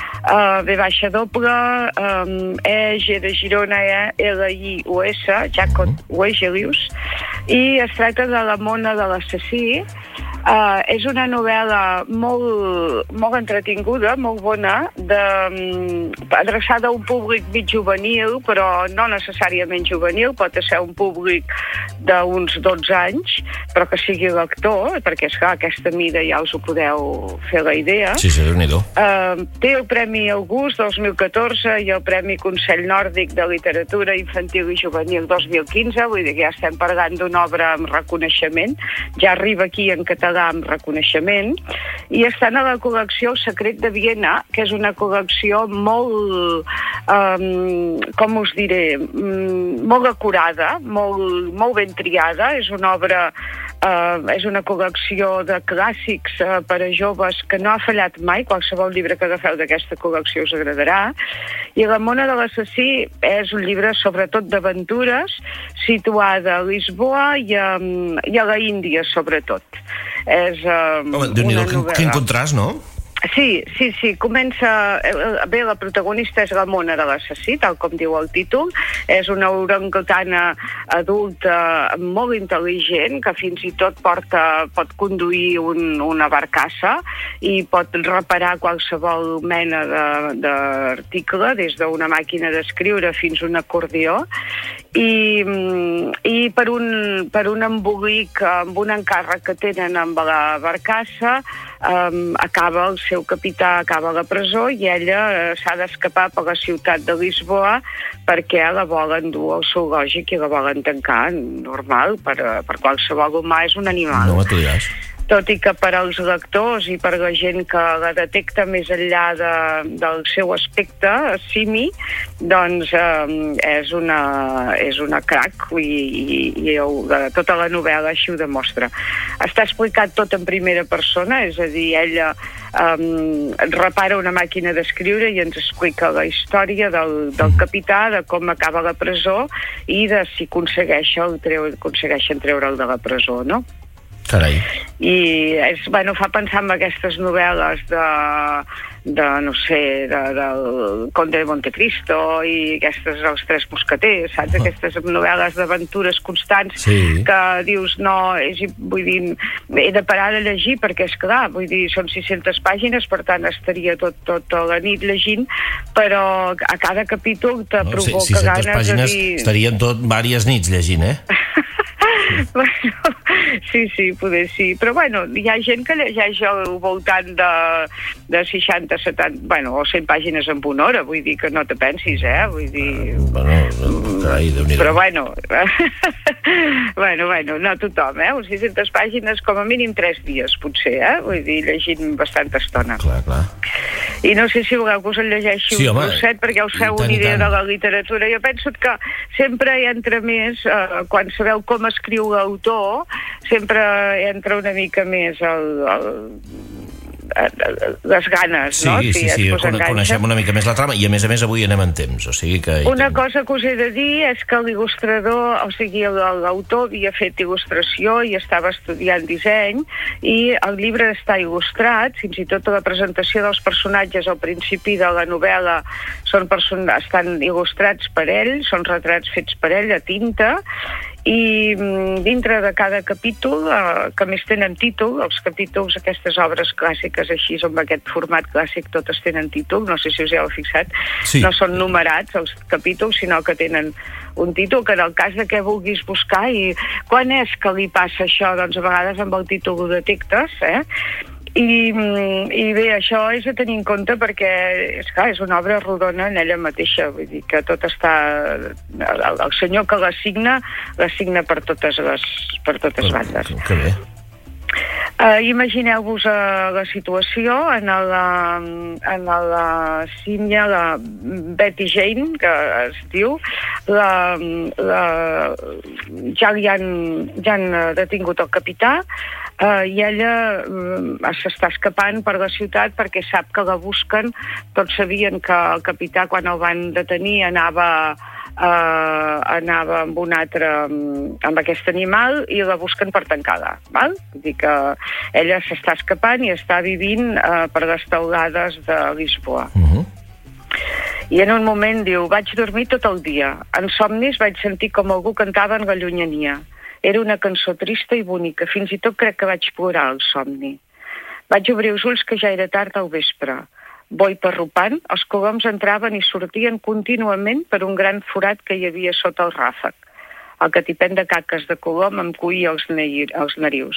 G de Girona, L-I-U-S, Jacob Wegelius, i es tracta de La mona de l'assassí. És una novel·la molt entretinguda, molt bona, adreçada a un públic mig juvenil, però no necessàriament juvenil, pot ser un públic d'uns 12 anys, però que sigui lector, perquè és clar, aquesta mida ja us ho podeu fer la idea. Sí, Déu-n'hi-do. Té el Premi August 2014 i el Premi Consell Nòrdic de Literatura Infantil i Juvenil 2015, vull dir que ja estem parlant d'una obra amb reconeixement, ja arriba aquí en català amb reconeixement, i estan a la col·lecció El secret de Viena, que és una col·lecció molt, com us diré, molt acurada, molt ben triada. És una obra, és una col·lecció de clàssics per a joves que no ha fallat mai. Qualsevol llibre que agafeu d'aquesta col·lecció us agradarà. I La mona de l'assassí és un llibre sobretot d'aventures, situada a Lisboa i a la Índia, sobretot. És Déu-n'hi-do, quin contrast, no? Sí, comença... Bé, la protagonista és la mona de l'assassí, tal com diu el títol. És una orangutana adulta molt intel·ligent, que fins i tot pot conduir una barcassa i pot reparar qualsevol mena d'article, des d'una màquina d'escriure fins a un acordió. I per un embolic, amb un encàrrec que tenen amb la barcassa, el seu capità acaba a la presó i ella s'ha d'escapar per la ciutat de Lisboa perquè la volen dur al zoològic i la volen tancar. Normal, per qualsevol humà és un animal. No m'ho diràs. Tot i que per als lectors i per la gent que la detecta més enllà del seu aspecte simi, doncs és una crac, i tota la novel·la així ho demostra. Està explicat tot en primera persona, és a dir, ella repara una màquina d'escriure i ens explica la història del capità, de com acaba la presó i de si aconsegueixen treure'l de la presó, no? Carai. I fa pensar en aquestes novel·les del Conde de Montecristo i aquestes Els Tres Mosqueters, saps? Aquestes novel·les d'aventures constants que dius, vull dir, he de parar de llegir perquè, és clar, vull dir, són 600 pàgines, per tant estaria tota la nit llegint, però a cada capítol te provoca ganes de dir... 600 pàgines estarien tot diverses nits llegint, Sí, poder sí, però hi ha gent que llegeix al voltant de 60, 70, o 100 pàgines en una hora, vull dir que no te pensis, vull dir... Carai, Déu-n'hi-do. Però no tothom, uns 600 pàgines com a mínim 3 dies, potser, vull dir, llegint bastanta estona. Clar. I no sé si voleu que us en llegeixi un trosset, perquè us feu una idea de la literatura. Jo penso que sempre hi entra més, quan sabeu com escriu l'autor, sempre entra una mica més les ganes, no? Sí, coneixem una mica més la trama i a més avui anem en temps, o sigui que... Una cosa que us he de dir és que l'il·lustrador, o sigui, l'autor havia fet il·lustració i estava estudiant disseny i el llibre està il·lustrat, fins i tot la presentació dels personatges al principi de la novel·la estan il·lustrats per ell, són retrats fets per ell a tinta, i dintre de cada capítol, que més tenen títol, els capítols, aquestes obres clàssiques així, amb aquest format clàssic, totes tenen títol, no sé si us hi heu fixat, no són numerats els capítols, sinó que tenen un títol que en el cas de que vulguis buscar, i quan és que li passa això? Doncs a vegades amb el títol ho detectes, I bé, això és a tenir en compte perquè, és clar, és una obra rodona en ella mateixa, vull dir que tot està... El senyor que la signa per totes bandes. Que bé. Imagineu-vos la situació en la sínia, la Betty Jane, que es diu, ja han detingut el capità, i ella s'està escapant per la ciutat perquè sap que la busquen. Tots sabien que el capità, quan el van detenir, anava amb un altre, amb aquest animal, i la busquen per tancada, val? Vull dir que ella s'està escapant i està vivint per les teulades de Lisboa. I en un moment diu, vaig dormir tot el dia, en somnis vaig sentir com algú cantava en la llunyania. Era una cançó trista i bonica, fins i tot crec que vaig plorar al somni. Vaig obrir els ulls que ja era tard al vespre. Bo i parrupant, els coloms entraven i sortien contínuament per un gran forat que hi havia sota el ràfec. El catipent de caques de colom em coïa els narius.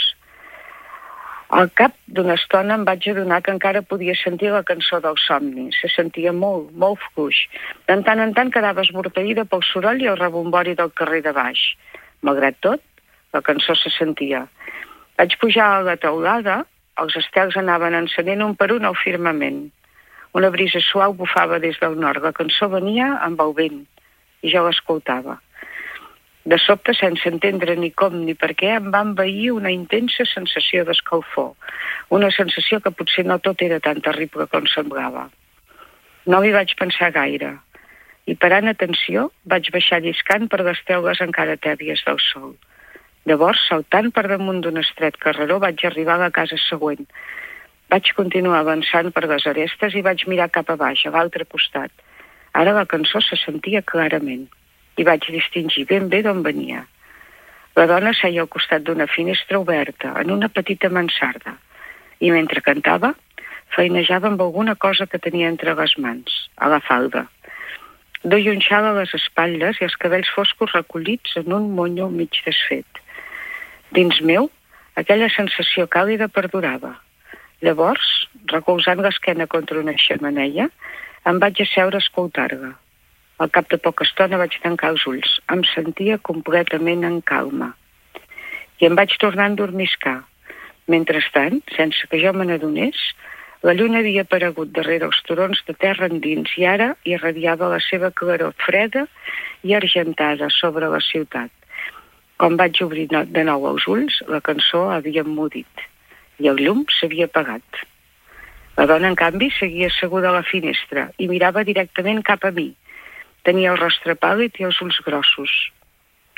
Al cap d'una estona em vaig adonar que encara podia sentir la cançó del somni. Se sentia molt, molt fluix. De tant en tant quedava esmorteïda pel soroll i el rebombori del carrer de baix. Malgrat tot, la cançó se sentia. Vaig pujar a la teulada, els estels anaven encenent un per un al firmament. Una brisa suau bufava des del nord. La cançó venia amb el vent i jo l'escoltava. De sobte, sense entendre ni com ni per què, em va envair una intensa sensació d'escalfor. Una sensació que potser no tot era tan terrible com semblava. No hi vaig pensar gaire. I parant atenció, vaig baixar lliscant per les teules encara tèbies del sol. Llavors, saltant per damunt d'un estret carreró, vaig arribar a la casa següent. Vaig continuar avançant per les arestes i vaig mirar cap a baix, a l'altre costat. Ara la cançó se sentia clarament i vaig distingir ben bé d'on venia. La dona seia al costat d'una finestra oberta, en una petita mansarda, i mentre cantava, feinejava amb alguna cosa que tenia entre les mans, a la falda. Duia un xal a les espatlles i els cabells foscos recollits en un monyo mig desfet. Dins meu, aquella sensació càlida perdurava. Llavors, recolzant l'esquena contra una xemeneia, em vaig asseure a escoltar-la. Al cap de poca estona vaig tancar els ulls. Em sentia completament en calma. I em vaig tornar a endormiscar. Mentrestant, sense que jo me n'adonés, la lluna havia aparegut darrere els turons de terra endins i ara irradiava la seva claror freda i argentada sobre la ciutat. Quan vaig obrir de nou els ulls, la cançó havia emmudit i el llum s'havia apagat. La dona, en canvi, seguia asseguda a la finestra i mirava directament cap a mi. Tenia el rostre pàl·lid i els ulls grossos.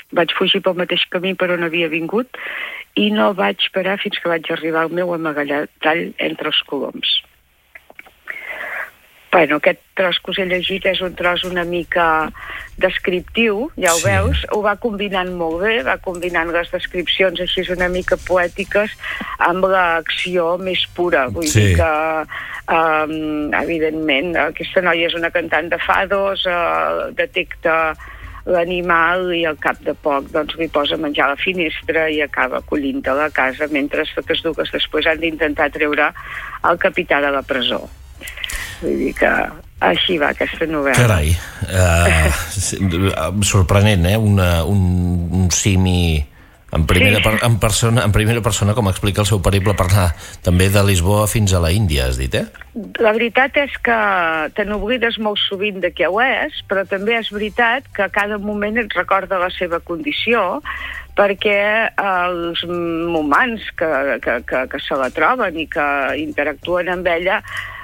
vaig fugir pel mateix camí per on havia vingut i no vaig parar fins que vaig arribar al meu amagallatall entre els coloms. Bueno, aquest tros que us he llegit és un tros una mica descriptiu, ja ho veus, ho va combinant molt bé, va combinant les descripcions així una mica poètiques amb l'acció més pura, vull dir que evidentment aquesta noia és una cantant de fados, detecta l'animal i al cap de poc doncs li posa a menjar a la finestra i acaba acollint-te a la casa mentre totes dues després han d'intentar treure el capità de la presó. Vull dir que així va aquesta novel·la. Carai, sorprenent, un simi en primera persona, com explica el seu periple per anar també de Lisboa fins a la Índia, has dit, La veritat és que te n'oblides molt sovint de què ho és, però també és veritat que a cada moment et recorda la seva condició, perquè els humans que se la troben i que interactuen amb ella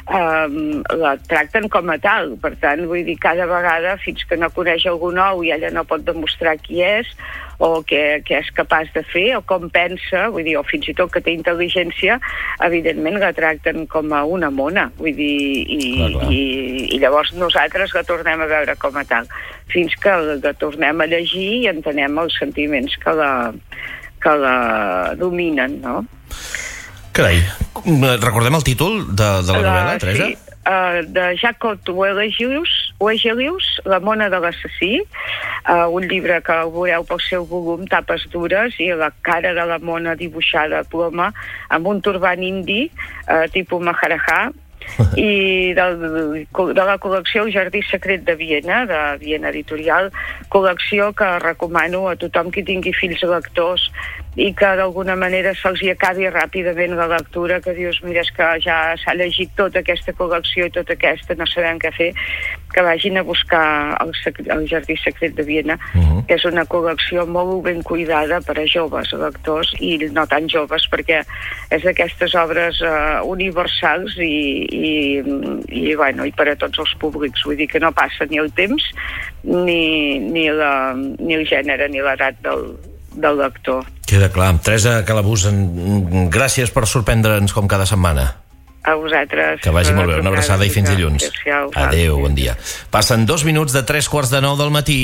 la tracten com a tal. Per tant, vull dir, cada vegada, fins que no coneix algú nou i ella no pot demostrar qui és o què és capaç de fer o com pensa, vull dir, o fins i tot que té intel·ligència, evidentment la tracten com a una mona, vull dir, i llavors nosaltres la tornem a veure com a tal, fins que la tornem a llegir i entenem els sentiments que la dominen, no? Carai, recordem el títol de la novel·la, Teresa? Sí, de Jacob Wegelius, La mona de l'assassí, un llibre que veureu pel seu volum, tapes dures i la cara de la mona dibuixada a ploma amb un turbant indi tipus Maharajà, i de la col·lecció El jardí secret de Viena Editorial, col·lecció que recomano a tothom que tingui fills lectors i que d'alguna manera se'ls hi acabi ràpidament la lectura, que dius, mira, és que ja s'ha llegit tota aquesta col·lecció i tota aquesta, no sabem què fer, que vagin a buscar el jardí secret de Viena, que és una col·lecció molt ben cuidada per a joves lectors i no tan joves, perquè és d'aquestes obres universals i per a tots els públics, vull dir que no passa ni el temps ni el gènere ni l'edat del lector. Queda clar. Teresa Calabús, gràcies per sorprendre'ns com cada setmana. A vosaltres. Que vagi molt bé, una abraçada i fins dilluns. Adéu, bon dia. Passen 2 minuts de 3:45 del matí.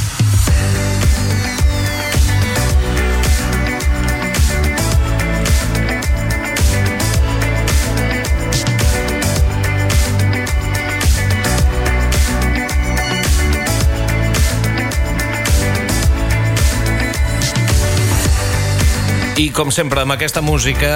I com sempre amb aquesta música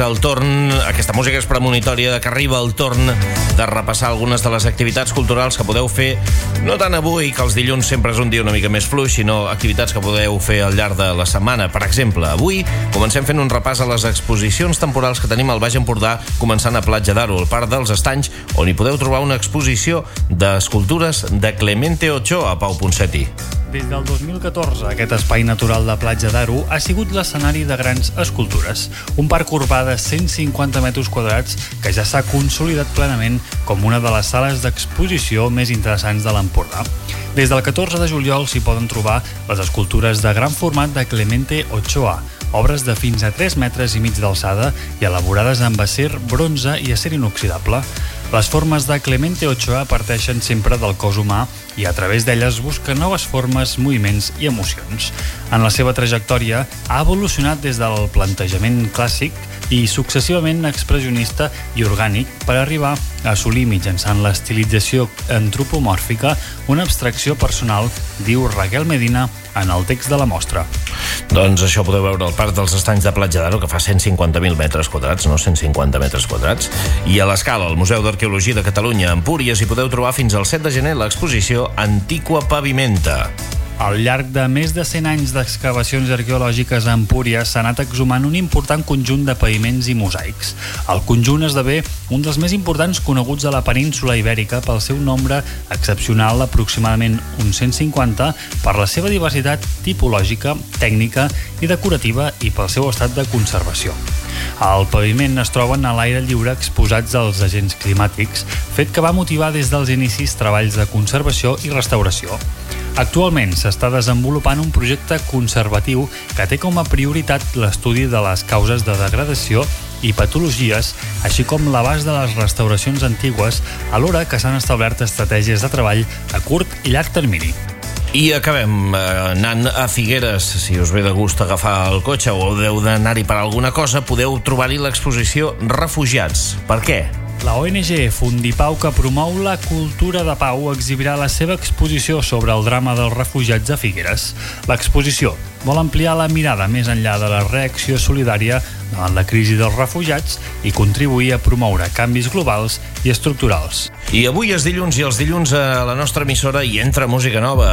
aquesta música és premonitòria de que arriba el torn de repassar algunes de les activitats culturals que podeu fer, no tant avui, que els dilluns sempre és un dia una mica més fluix, sinó activitats que podeu fer al llarg de la setmana. Per exemple, avui comencem fent un repàs a les exposicions temporals que tenim al Baix Empordà, començant a Platja d'Aro, al Parc dels Estanys, on hi podeu trobar una exposició d'escultures de Clemente Ochoa, Pau Ponseti. Des del 2014, aquest espai natural de Platja d'Aro ha sigut l'escenari de grans escultures. Un parc urbà de 150 metres quadrats que ja s'ha consolidat plenament com una de les sales d'exposició més interessants de l'Empordà. Des del 14 de juliol s'hi poden trobar les escultures de gran format de Clemente Ochoa, obres de fins a 3 metres i mig d'alçada i elaborades amb acer, bronze i acer inoxidable. Les formes de Clemente Ochoa parteixen sempre del cos humà i a través d'elles busca noves formes, moviments i emocions. En la seva trajectòria ha evolucionat des del plantejament clàssic i successivament expressionista i orgànic per arribar a assolir mitjançant l'estilització antropomòrfica una abstracció personal, diu Raquel Medina en el text de la mostra. Doncs això podeu veure al Parc dels Estanys de Platja d'Aro, que fa 150.000 metres quadrats, no 150 metres quadrats. I a l'Escala, al Museu d'Arqueologia de Catalunya, a Empúries, hi podeu trobar fins al 7 de gener l'exposició Antiqua Pavimenta. Al llarg de més de 100 anys d'excavacions arqueològiques a Empúries s'ha anat exhumant un important conjunt de paviments i mosaics. El conjunt esdevé un dels més importants coneguts a la península ibèrica pel seu nombre excepcional, aproximadament uns 150, per la seva diversitat tipològica, tècnica i decorativa i pel seu estat de conservació. Al paviment es troben a l'aire lliure exposats als agents climàtics, fet que va motivar des dels inicis treballs de conservació i restauració. Actualment s'està desenvolupant un projecte conservatiu que té com a prioritat l'estudi de les causes de degradació i patologies, així com l'abast de les restauracions antigues, alhora que s'han establert estratègies de treball a curt i llarg termini. I acabem anant a Figueres. Si us ve de gust agafar el cotxe o heu d'anar-hi per alguna cosa, podeu trobar-hi l'exposició Refugiats. Per què? La ONG Fundipau, que promou la cultura de pau, exhibirà la seva exposició sobre el drama dels refugiats a Figueres. L'exposició vol ampliar la mirada més enllà de la reacció solidària davant la crisi dels refugiats i contribuir a promoure canvis globals i estructurals. I avui és dilluns i els dilluns a la nostra emissora hi entra música nova.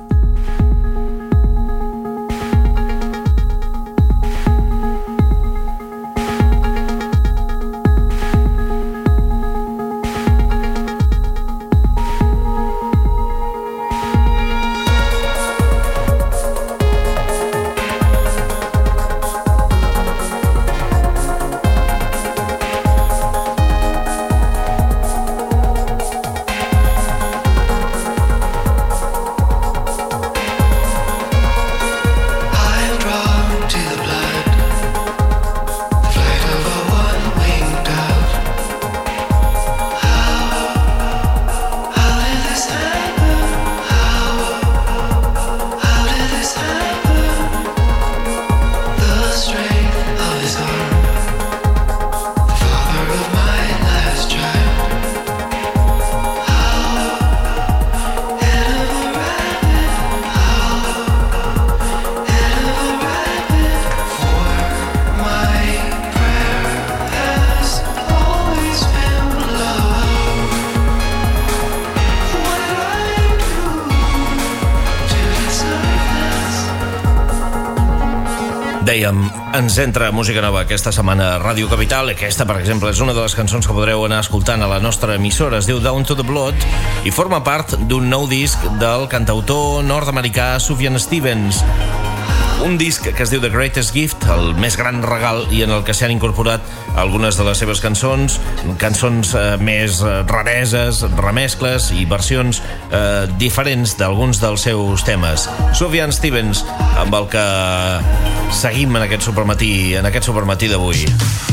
Dèiem, ens entra música nova aquesta setmana a Ràdio Capital. Aquesta, per exemple, és una de les cançons que podreu anar escoltant a la nostra emissora. Es diu Down to the Blood i forma part d'un nou disc del cantautor nord-americà Sufjan Stevens. Un disc que es diu The Greatest Gift, el més gran regal, i en el que s'han incorporat algunes de les seves cançons més rareses, remescles i versions diferents d'alguns dels seus temes. Sufjan Stevens, amb el que seguim en aquest supermatí d'avui.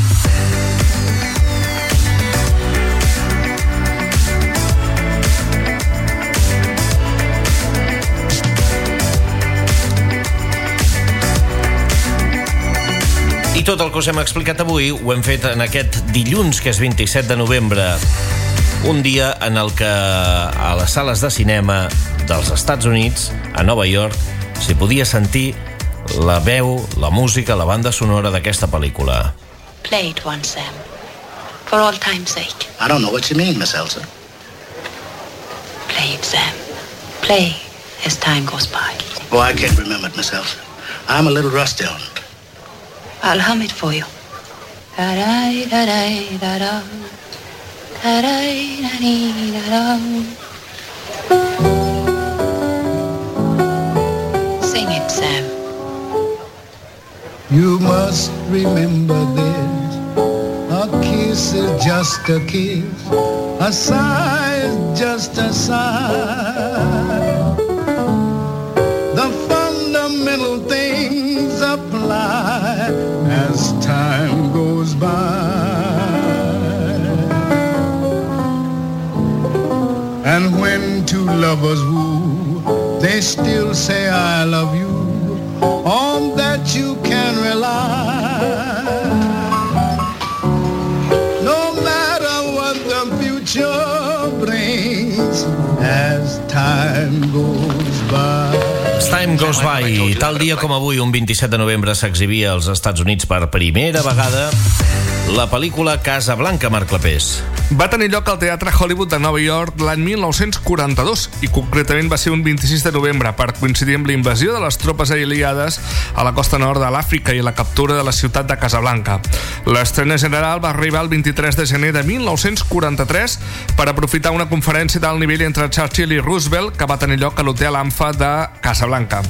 I tot el que us hem explicat avui ho hem fet en aquest dilluns, que és 27 de novembre. Un dia en el que a les sales de cinema dels Estats Units, a Nova York, s'hi podia sentir la veu, la música, la banda sonora d'aquesta pel·lícula. Play it once, Sam. For all time's sake. I don't know what you mean, Miss Elsa. Play it, Sam. Play as time goes by. Oh, I can't remember it, Miss Elsa. I'm a little rusty on it. I'll hum it for you. Da-da-da-da-da-da. Da-da-da-da-da-da. Sing it, Sam. You must remember this. A kiss is just a kiss. A sigh is just a sigh. The fundamental things apply as time goes by. And when two lovers woo, they still say I love you. On that you can rely. No matter what the future brings as time goes by. Time Goes By. Tal dia com avui, un 27 de novembre, s'exhibia als Estats Units per primera vegada la pel·lícula Casablanca, Marc Clapés. Va tenir lloc al Teatre Hollywood de Nova York l'any 1942 i concretament va ser un 26 de novembre per coincidir amb la invasió de les tropes aliades a la costa nord de l'Àfrica i la captura de la ciutat de Casablanca. L'estrena general va arribar el 23 de gener de 1943 per aprofitar una conferència d'alt nivell entre Churchill i Roosevelt que va tenir lloc a l'Hotel AMFA de Casablanca.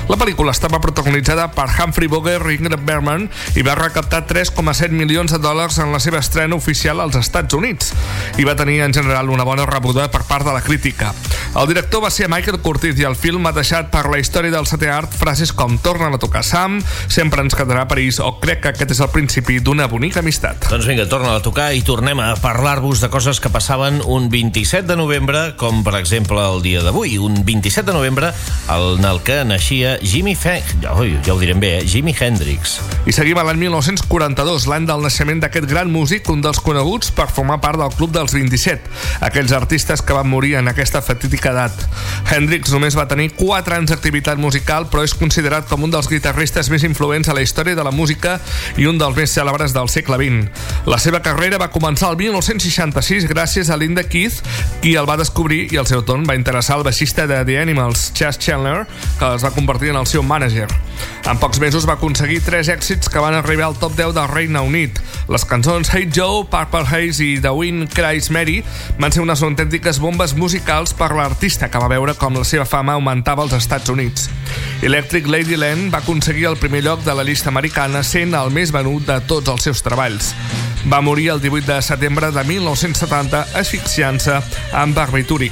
La pel·lícula estava protagonitzada per Humphrey Bogart i Ingrid Bergman i va recaptar $3,7 milions en la seva estrena oficial als Estats Units i va tenir en general una bona rebuda per part de la crítica. El director va ser Michael Curtiz i el film ha deixat per la història del setè art frases com "torna a tocar Sam", "sempre ens quedarà a París" o "crec que aquest és el principi d'una bonica amistat". Doncs vinga, torna a tocar i tornem a parlar-vos de coses que passaven un 27 de novembre, com per exemple el dia d'avui, un 27 de novembre en el que naixia Jimi Hendrix. I seguim a l'any 1942, l'any del naixement d'aquest gran músic, un dels coneguts per formar part del Club dels 27, aquells artistes que van morir en aquesta fatídica edat. Hendrix només va tenir 4 anys d'activitat musical, però és considerat com un dels guitarristes més influents a la història de la música i un dels més cèlebres del segle XX. La seva carrera va començar el 1966 gràcies a Linda Keith, qui el va descobrir i al seu torn va interessar el baixista de The Animals, Chas Chandler, que es va convertir en el seu mànager. En pocs mesos va aconseguir 3 èxits que van arribar al top 10 del Regne Unit. Les cançons Hey Joe, Purple Haze i The Wind Cries Mary van ser unes autèntiques bombes musicals per l'artista, que va veure com la seva fama augmentava als Estats Units. Electric Ladyland va aconseguir el primer lloc de la llista americana, sent el més venut de tots els seus treballs. Va morir el 18 de setembre de 1970 asfixiant-se amb barbitúric.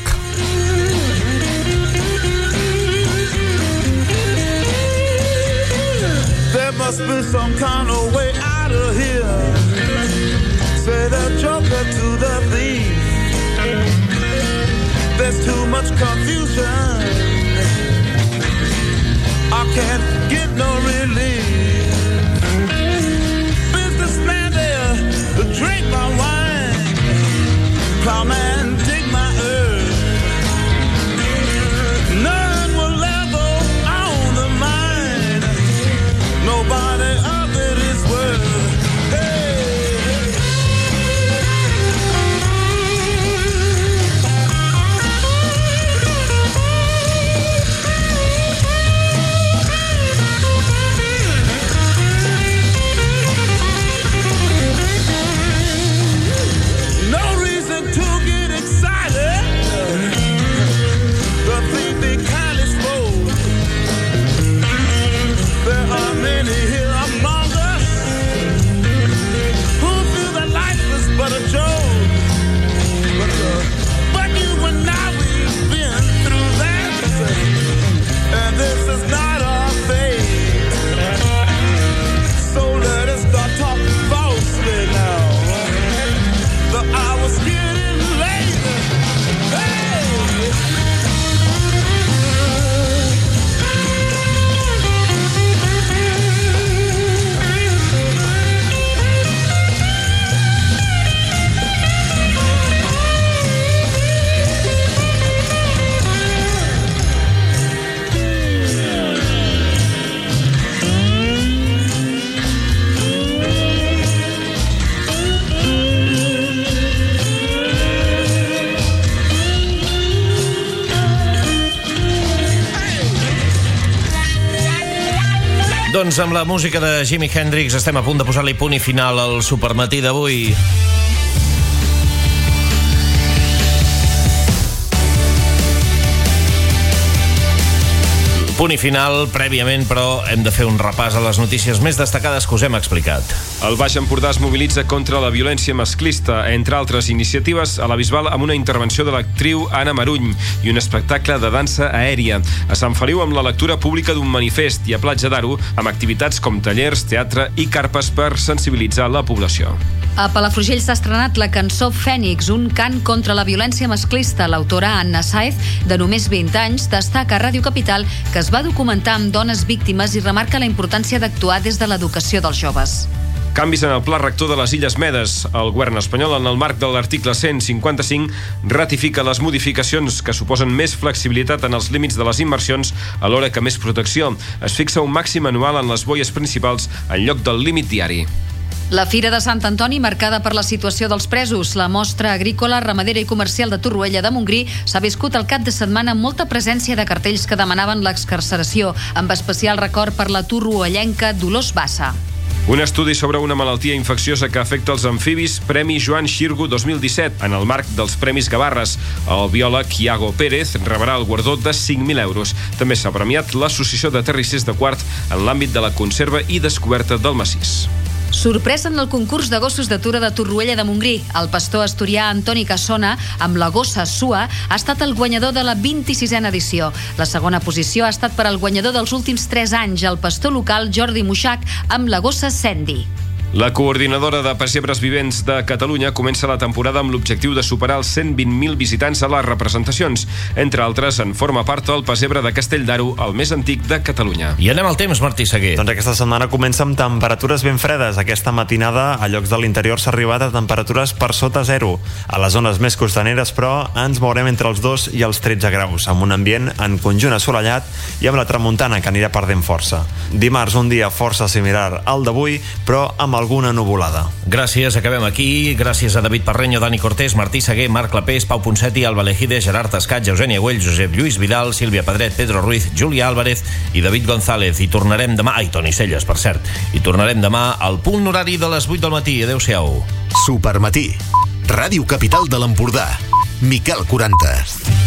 There must be some kind of way out of here. Say the joker to the thief. There's too much confusion. I can't get no relief. Businessman there, drink my wine. Plowman, dig my earth. None will level on the mine. Nobody of it is worth. But a joke. But you and I, we've been through that. And this is not our fate. So let us start talking falsely now. The hour's getting late. Hey! Doncs amb la música de Jimi Hendrix estem a punt de posar-li punt i final al Supermatí d'avui. Punt i final, prèviament, però hem de fer un repàs a les notícies més destacades que us hem explicat. El Baix Empordà es mobilitza contra la violència masclista, entre altres iniciatives, a la Bisbal amb una intervenció de l'actriu Anna Maruny i un espectacle de dansa aèria. A Sant Feliu amb la lectura pública d'un manifest i a Platja d'Aro amb activitats com tallers, teatre i carpes per sensibilitzar la població. A Palafrugell s'ha estrenat la cançó Fènix, un cant contra la violència masclista. L'autora Anna Saez, de només 20 anys, destaca a Ràdio Capital que es va documentar amb dones víctimes i remarca la importància d'actuar des de l'educació dels joves. Canvis en el pla rector de les Illes Medes. El govern espanyol, en el marc de l'article 155, ratifica les modificacions que suposen més flexibilitat en els límits de les inversions, alhora que més protecció. Es fixa un màxim anual en les boies principals en lloc del límit diari. La Fira de Sant Antoni, marcada per la situació dels presos. La mostra agrícola, ramadera i comercial de Torroella de Montgrí s'ha viscut el cap de setmana amb molta presència de cartells que demanaven l'excarceració, amb especial record per la torroellenca Dolors Bassa. Un estudi sobre una malaltia infecciosa que afecta els amfibis, Premi Joan Xirgu 2017, en el marc dels Premis Gavarres. El biòleg Iago Pérez rebrà el guardó de 5.000 euros. També s'ha premiat l'Associació de Terrissers de Quart en l'àmbit de la conserva i descoberta del massís. Sorpresa en el concurs de gossos d'atura de Torroella de Montgrí. El pastor asturià Antoni Cassona, amb la gossa Sua, ha estat el guanyador de la 26a edició. La segona posició ha estat per al guanyador dels últims 3 anys, el pastor local Jordi Muixac, amb la gossa Sandy. La coordinadora de pessebres vivents de Catalunya comença la temporada amb l'objectiu de superar els 120.000 visitants a les representacions. Entre altres, en forma part el pessebre de Castell d'Aro, el més antic de Catalunya. I anem al temps, Martí Seguer. Doncs aquesta setmana comença amb temperatures ben fredes. Aquesta matinada, a llocs de l'interior, s'ha arribat a temperatures per sota zero. A les zones més costaneres, però, ens mourem entre els 2 i els 13 graus, amb un ambient en conjunt assolellat i amb la tramuntana, que anirà perdent força. Dimarts, un dia força similar al d'avui, però amb alguna nuvolada. Gràcies, acabem aquí. Gràcies a David Parreño, Dani Cortés, Martí Seguer, Marc Clapés, Pau Ponseti, Alba Lejide, Gerard Escat, Eugènia Güell, Josep Lluís Vidal, Sílvia Pedret, Pedro Ruiz, Júlia Álvarez i David González. I tornarem demà... Ai, Toni Celles, per cert. I tornarem demà al punt horari de les 8 del matí. Adéu-siau. Supermatí. Ràdio Capital de l'Empordà. Miquel 40.